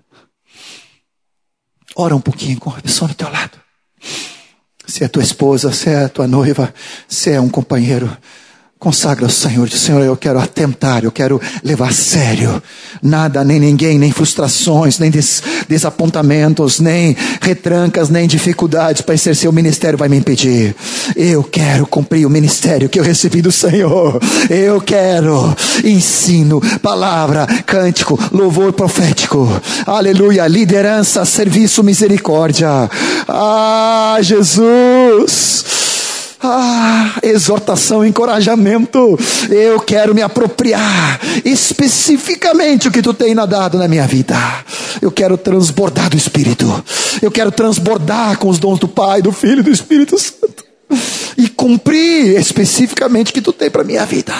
S1: Ora um pouquinho com a pessoa do teu lado. Se é tua esposa, se é tua noiva, se é um companheiro, consagra ao Senhor. Diz: Senhor, eu quero atentar, eu quero levar a sério. Nada, nem ninguém, nem frustrações, nem desapontamentos, nem retrancas, nem dificuldades para exercer o ministério vai me impedir. Eu quero cumprir o ministério que eu recebi do Senhor. Eu quero ensino, palavra, cântico, louvor profético. Aleluia, liderança, serviço, misericórdia. Ah, Jesus! Exortação, encorajamento. Eu quero me apropriar especificamente o que tu tem dado na minha vida. Eu quero transbordar do Espírito. Eu quero transbordar com os dons do Pai, do Filho e do Espírito Santo, e cumprir especificamente o que tu tem para minha vida.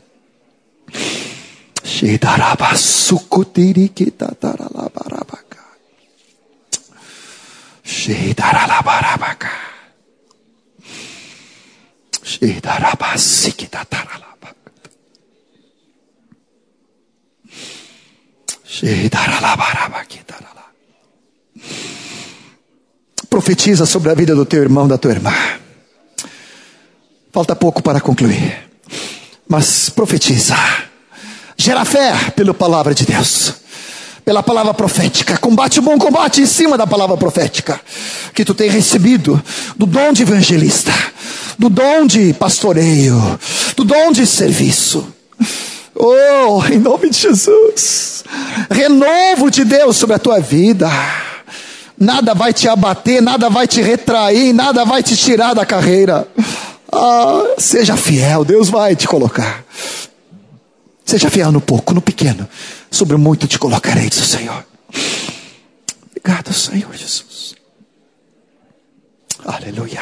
S1: Profetiza sobre a vida do teu irmão, da tua irmã. Falta pouco para concluir, mas profetiza. Gera fé pela palavra de Deus, pela palavra profética. Combate o bom combate em cima da palavra profética que tu tem recebido, do dom de evangelista, do dom de pastoreio, do dom de serviço. Oh, em nome de Jesus, renovo de Deus sobre a tua vida. Nada vai te abater, nada vai te retrair, nada vai te tirar da carreira. Seja fiel, Deus vai te colocar. Seja fiel no pouco, no pequeno, sobre o muito te colocarei, diz o Senhor. Obrigado, Senhor Jesus. Aleluia.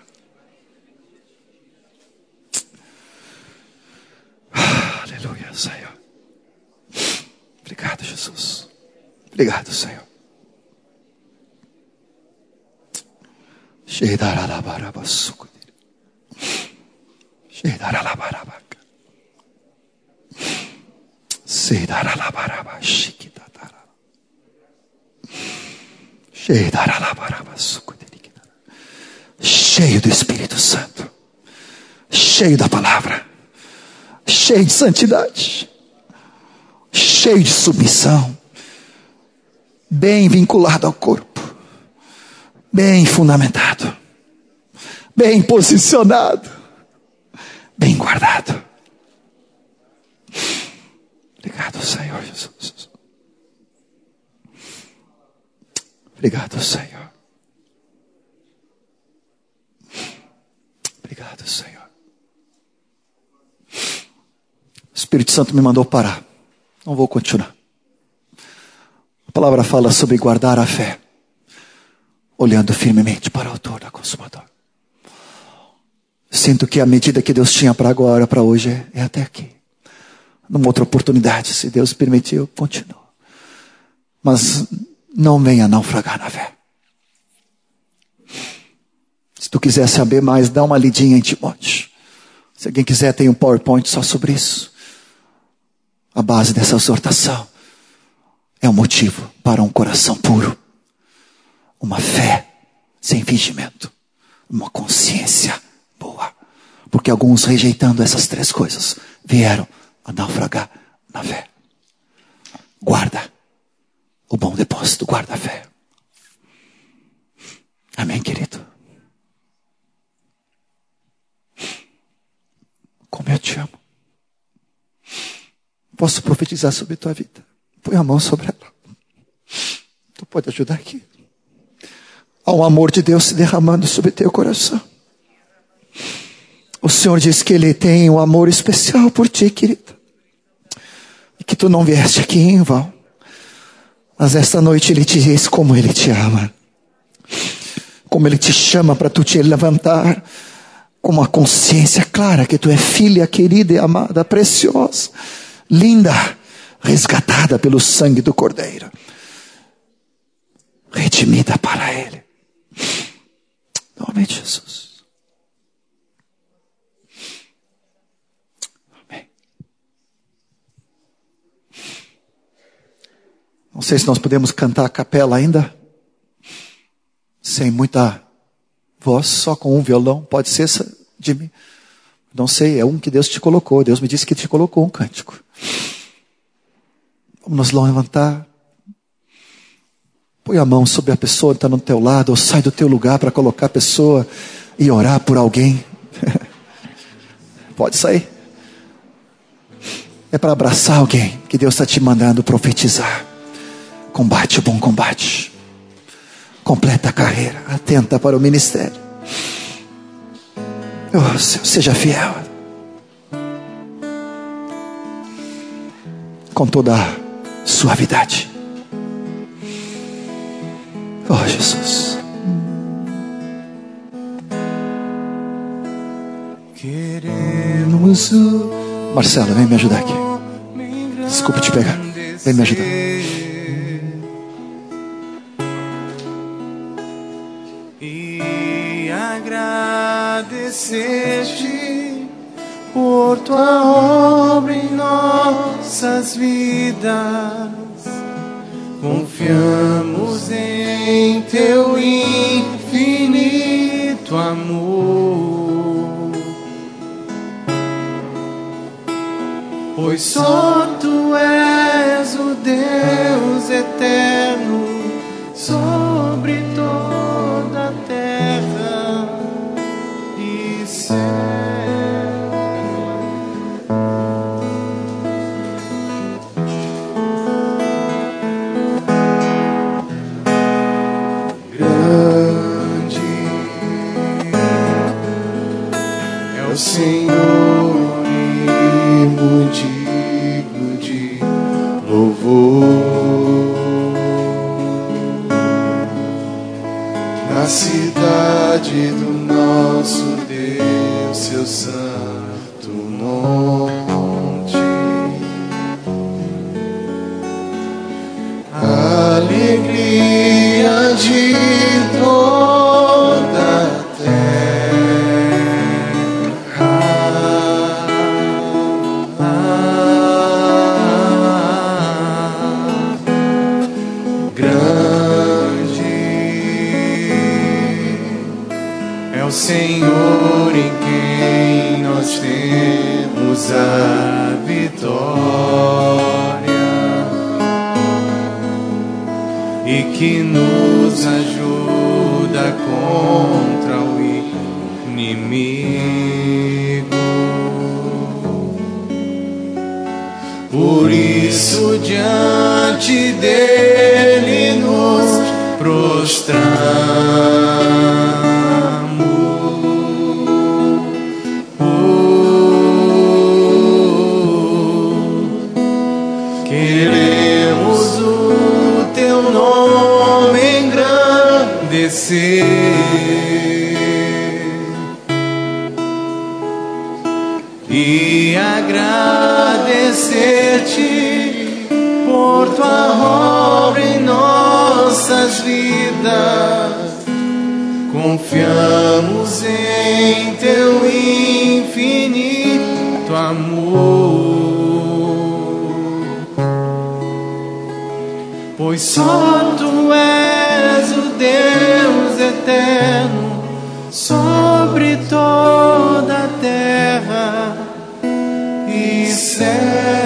S1: Aleluia, Senhor. Obrigado, Jesus. Obrigado, Senhor. Cheio do Espírito Santo, cheio da palavra, cheio de santidade, cheio de submissão, bem vinculado ao corpo, bem fundamentado, bem posicionado, bem guardado. Obrigado, Senhor Jesus. Obrigado, Senhor. Obrigado, Senhor. O Espírito Santo me mandou parar. Não vou continuar. A palavra fala sobre guardar a fé, olhando firmemente para o autor da consumador. Sinto que a medida que Deus tinha para agora, para hoje, é até aqui. Numa outra oportunidade, se Deus permitir, eu continuo. Mas não venha naufragar na fé. Se tu quiser saber mais, dá uma lidinha em Timóteo. Se alguém quiser, tem um PowerPoint só sobre isso. A base dessa exortação é um motivo para um coração puro, uma fé sem fingimento, uma consciência boa. Porque alguns, rejeitando essas três coisas, vieram a naufragar na fé. Guarda o bom depósito, guarda a fé. Amém, querido? Como eu te amo. Posso profetizar sobre a tua vida. Põe a mão sobre ela. Tu pode ajudar aqui. Há um amor de Deus se derramando sobre teu coração. O Senhor diz que Ele tem um amor especial por ti, querida. E que tu não vieste aqui em vão. Mas esta noite Ele te diz como Ele te ama. Como Ele te chama para tu te levantar com uma consciência clara que tu é filha querida e amada, preciosa, linda, resgatada pelo sangue do Cordeiro. Redimida para Ele. Em nome de Jesus. Amém. Não sei se nós podemos cantar a capela ainda. Sem muita voz, só com um violão. Pode ser de mim. Não sei, é um que Deus te colocou. Deus me disse que te colocou um cântico. Vamos nos levantar. Põe a mão sobre a pessoa que está no teu lado, ou sai do teu lugar para colocar a pessoa e orar por alguém. Pode sair. É para abraçar alguém que Deus está te mandando profetizar. Combate o bom combate. Completa a carreira. Atenta para o ministério. Oh, seja fiel. Com toda a suavidade. Oh, Jesus. Queremos o... Marcelo, vem me ajudar aqui. Desculpa te pegar. Vem me ajudar.
S2: E agradecer-te por tua obra em nossas vidas. Confiamos em teu infinito amor, pois só tu és o Deus eterno sobre toda a terra e céu. O Senhor e muito digno de louvor. Na cidade do nosso Deus, seu santo monte, a alegria de toda a terra. Senhor, em quem nós temos a vitória e que nos ajuda contra o inimigo. Por isso, diante dele nos prostramos. Queremos o teu nome engrandecer e agradecer-te por tua obra em nossas vidas. Confiamos em teu infinito amor, pois só tu és o Deus eterno sobre toda a terra e céu.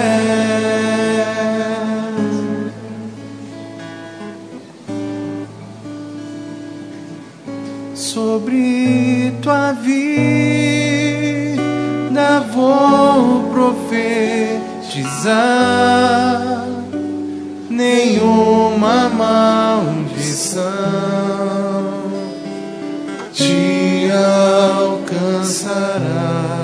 S2: Sobre tua vida vou profetizar. Nenhuma maldição te alcançará.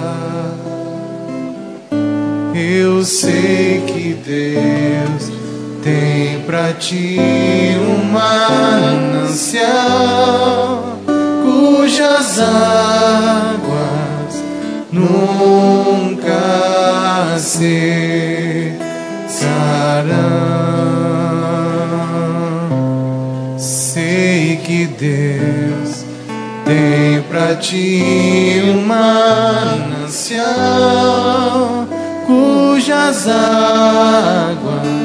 S2: sei que Deus tem pra ti um manancial cujas águas nunca cessarão. Sei que Deus tem pra ti um manancial cujas águas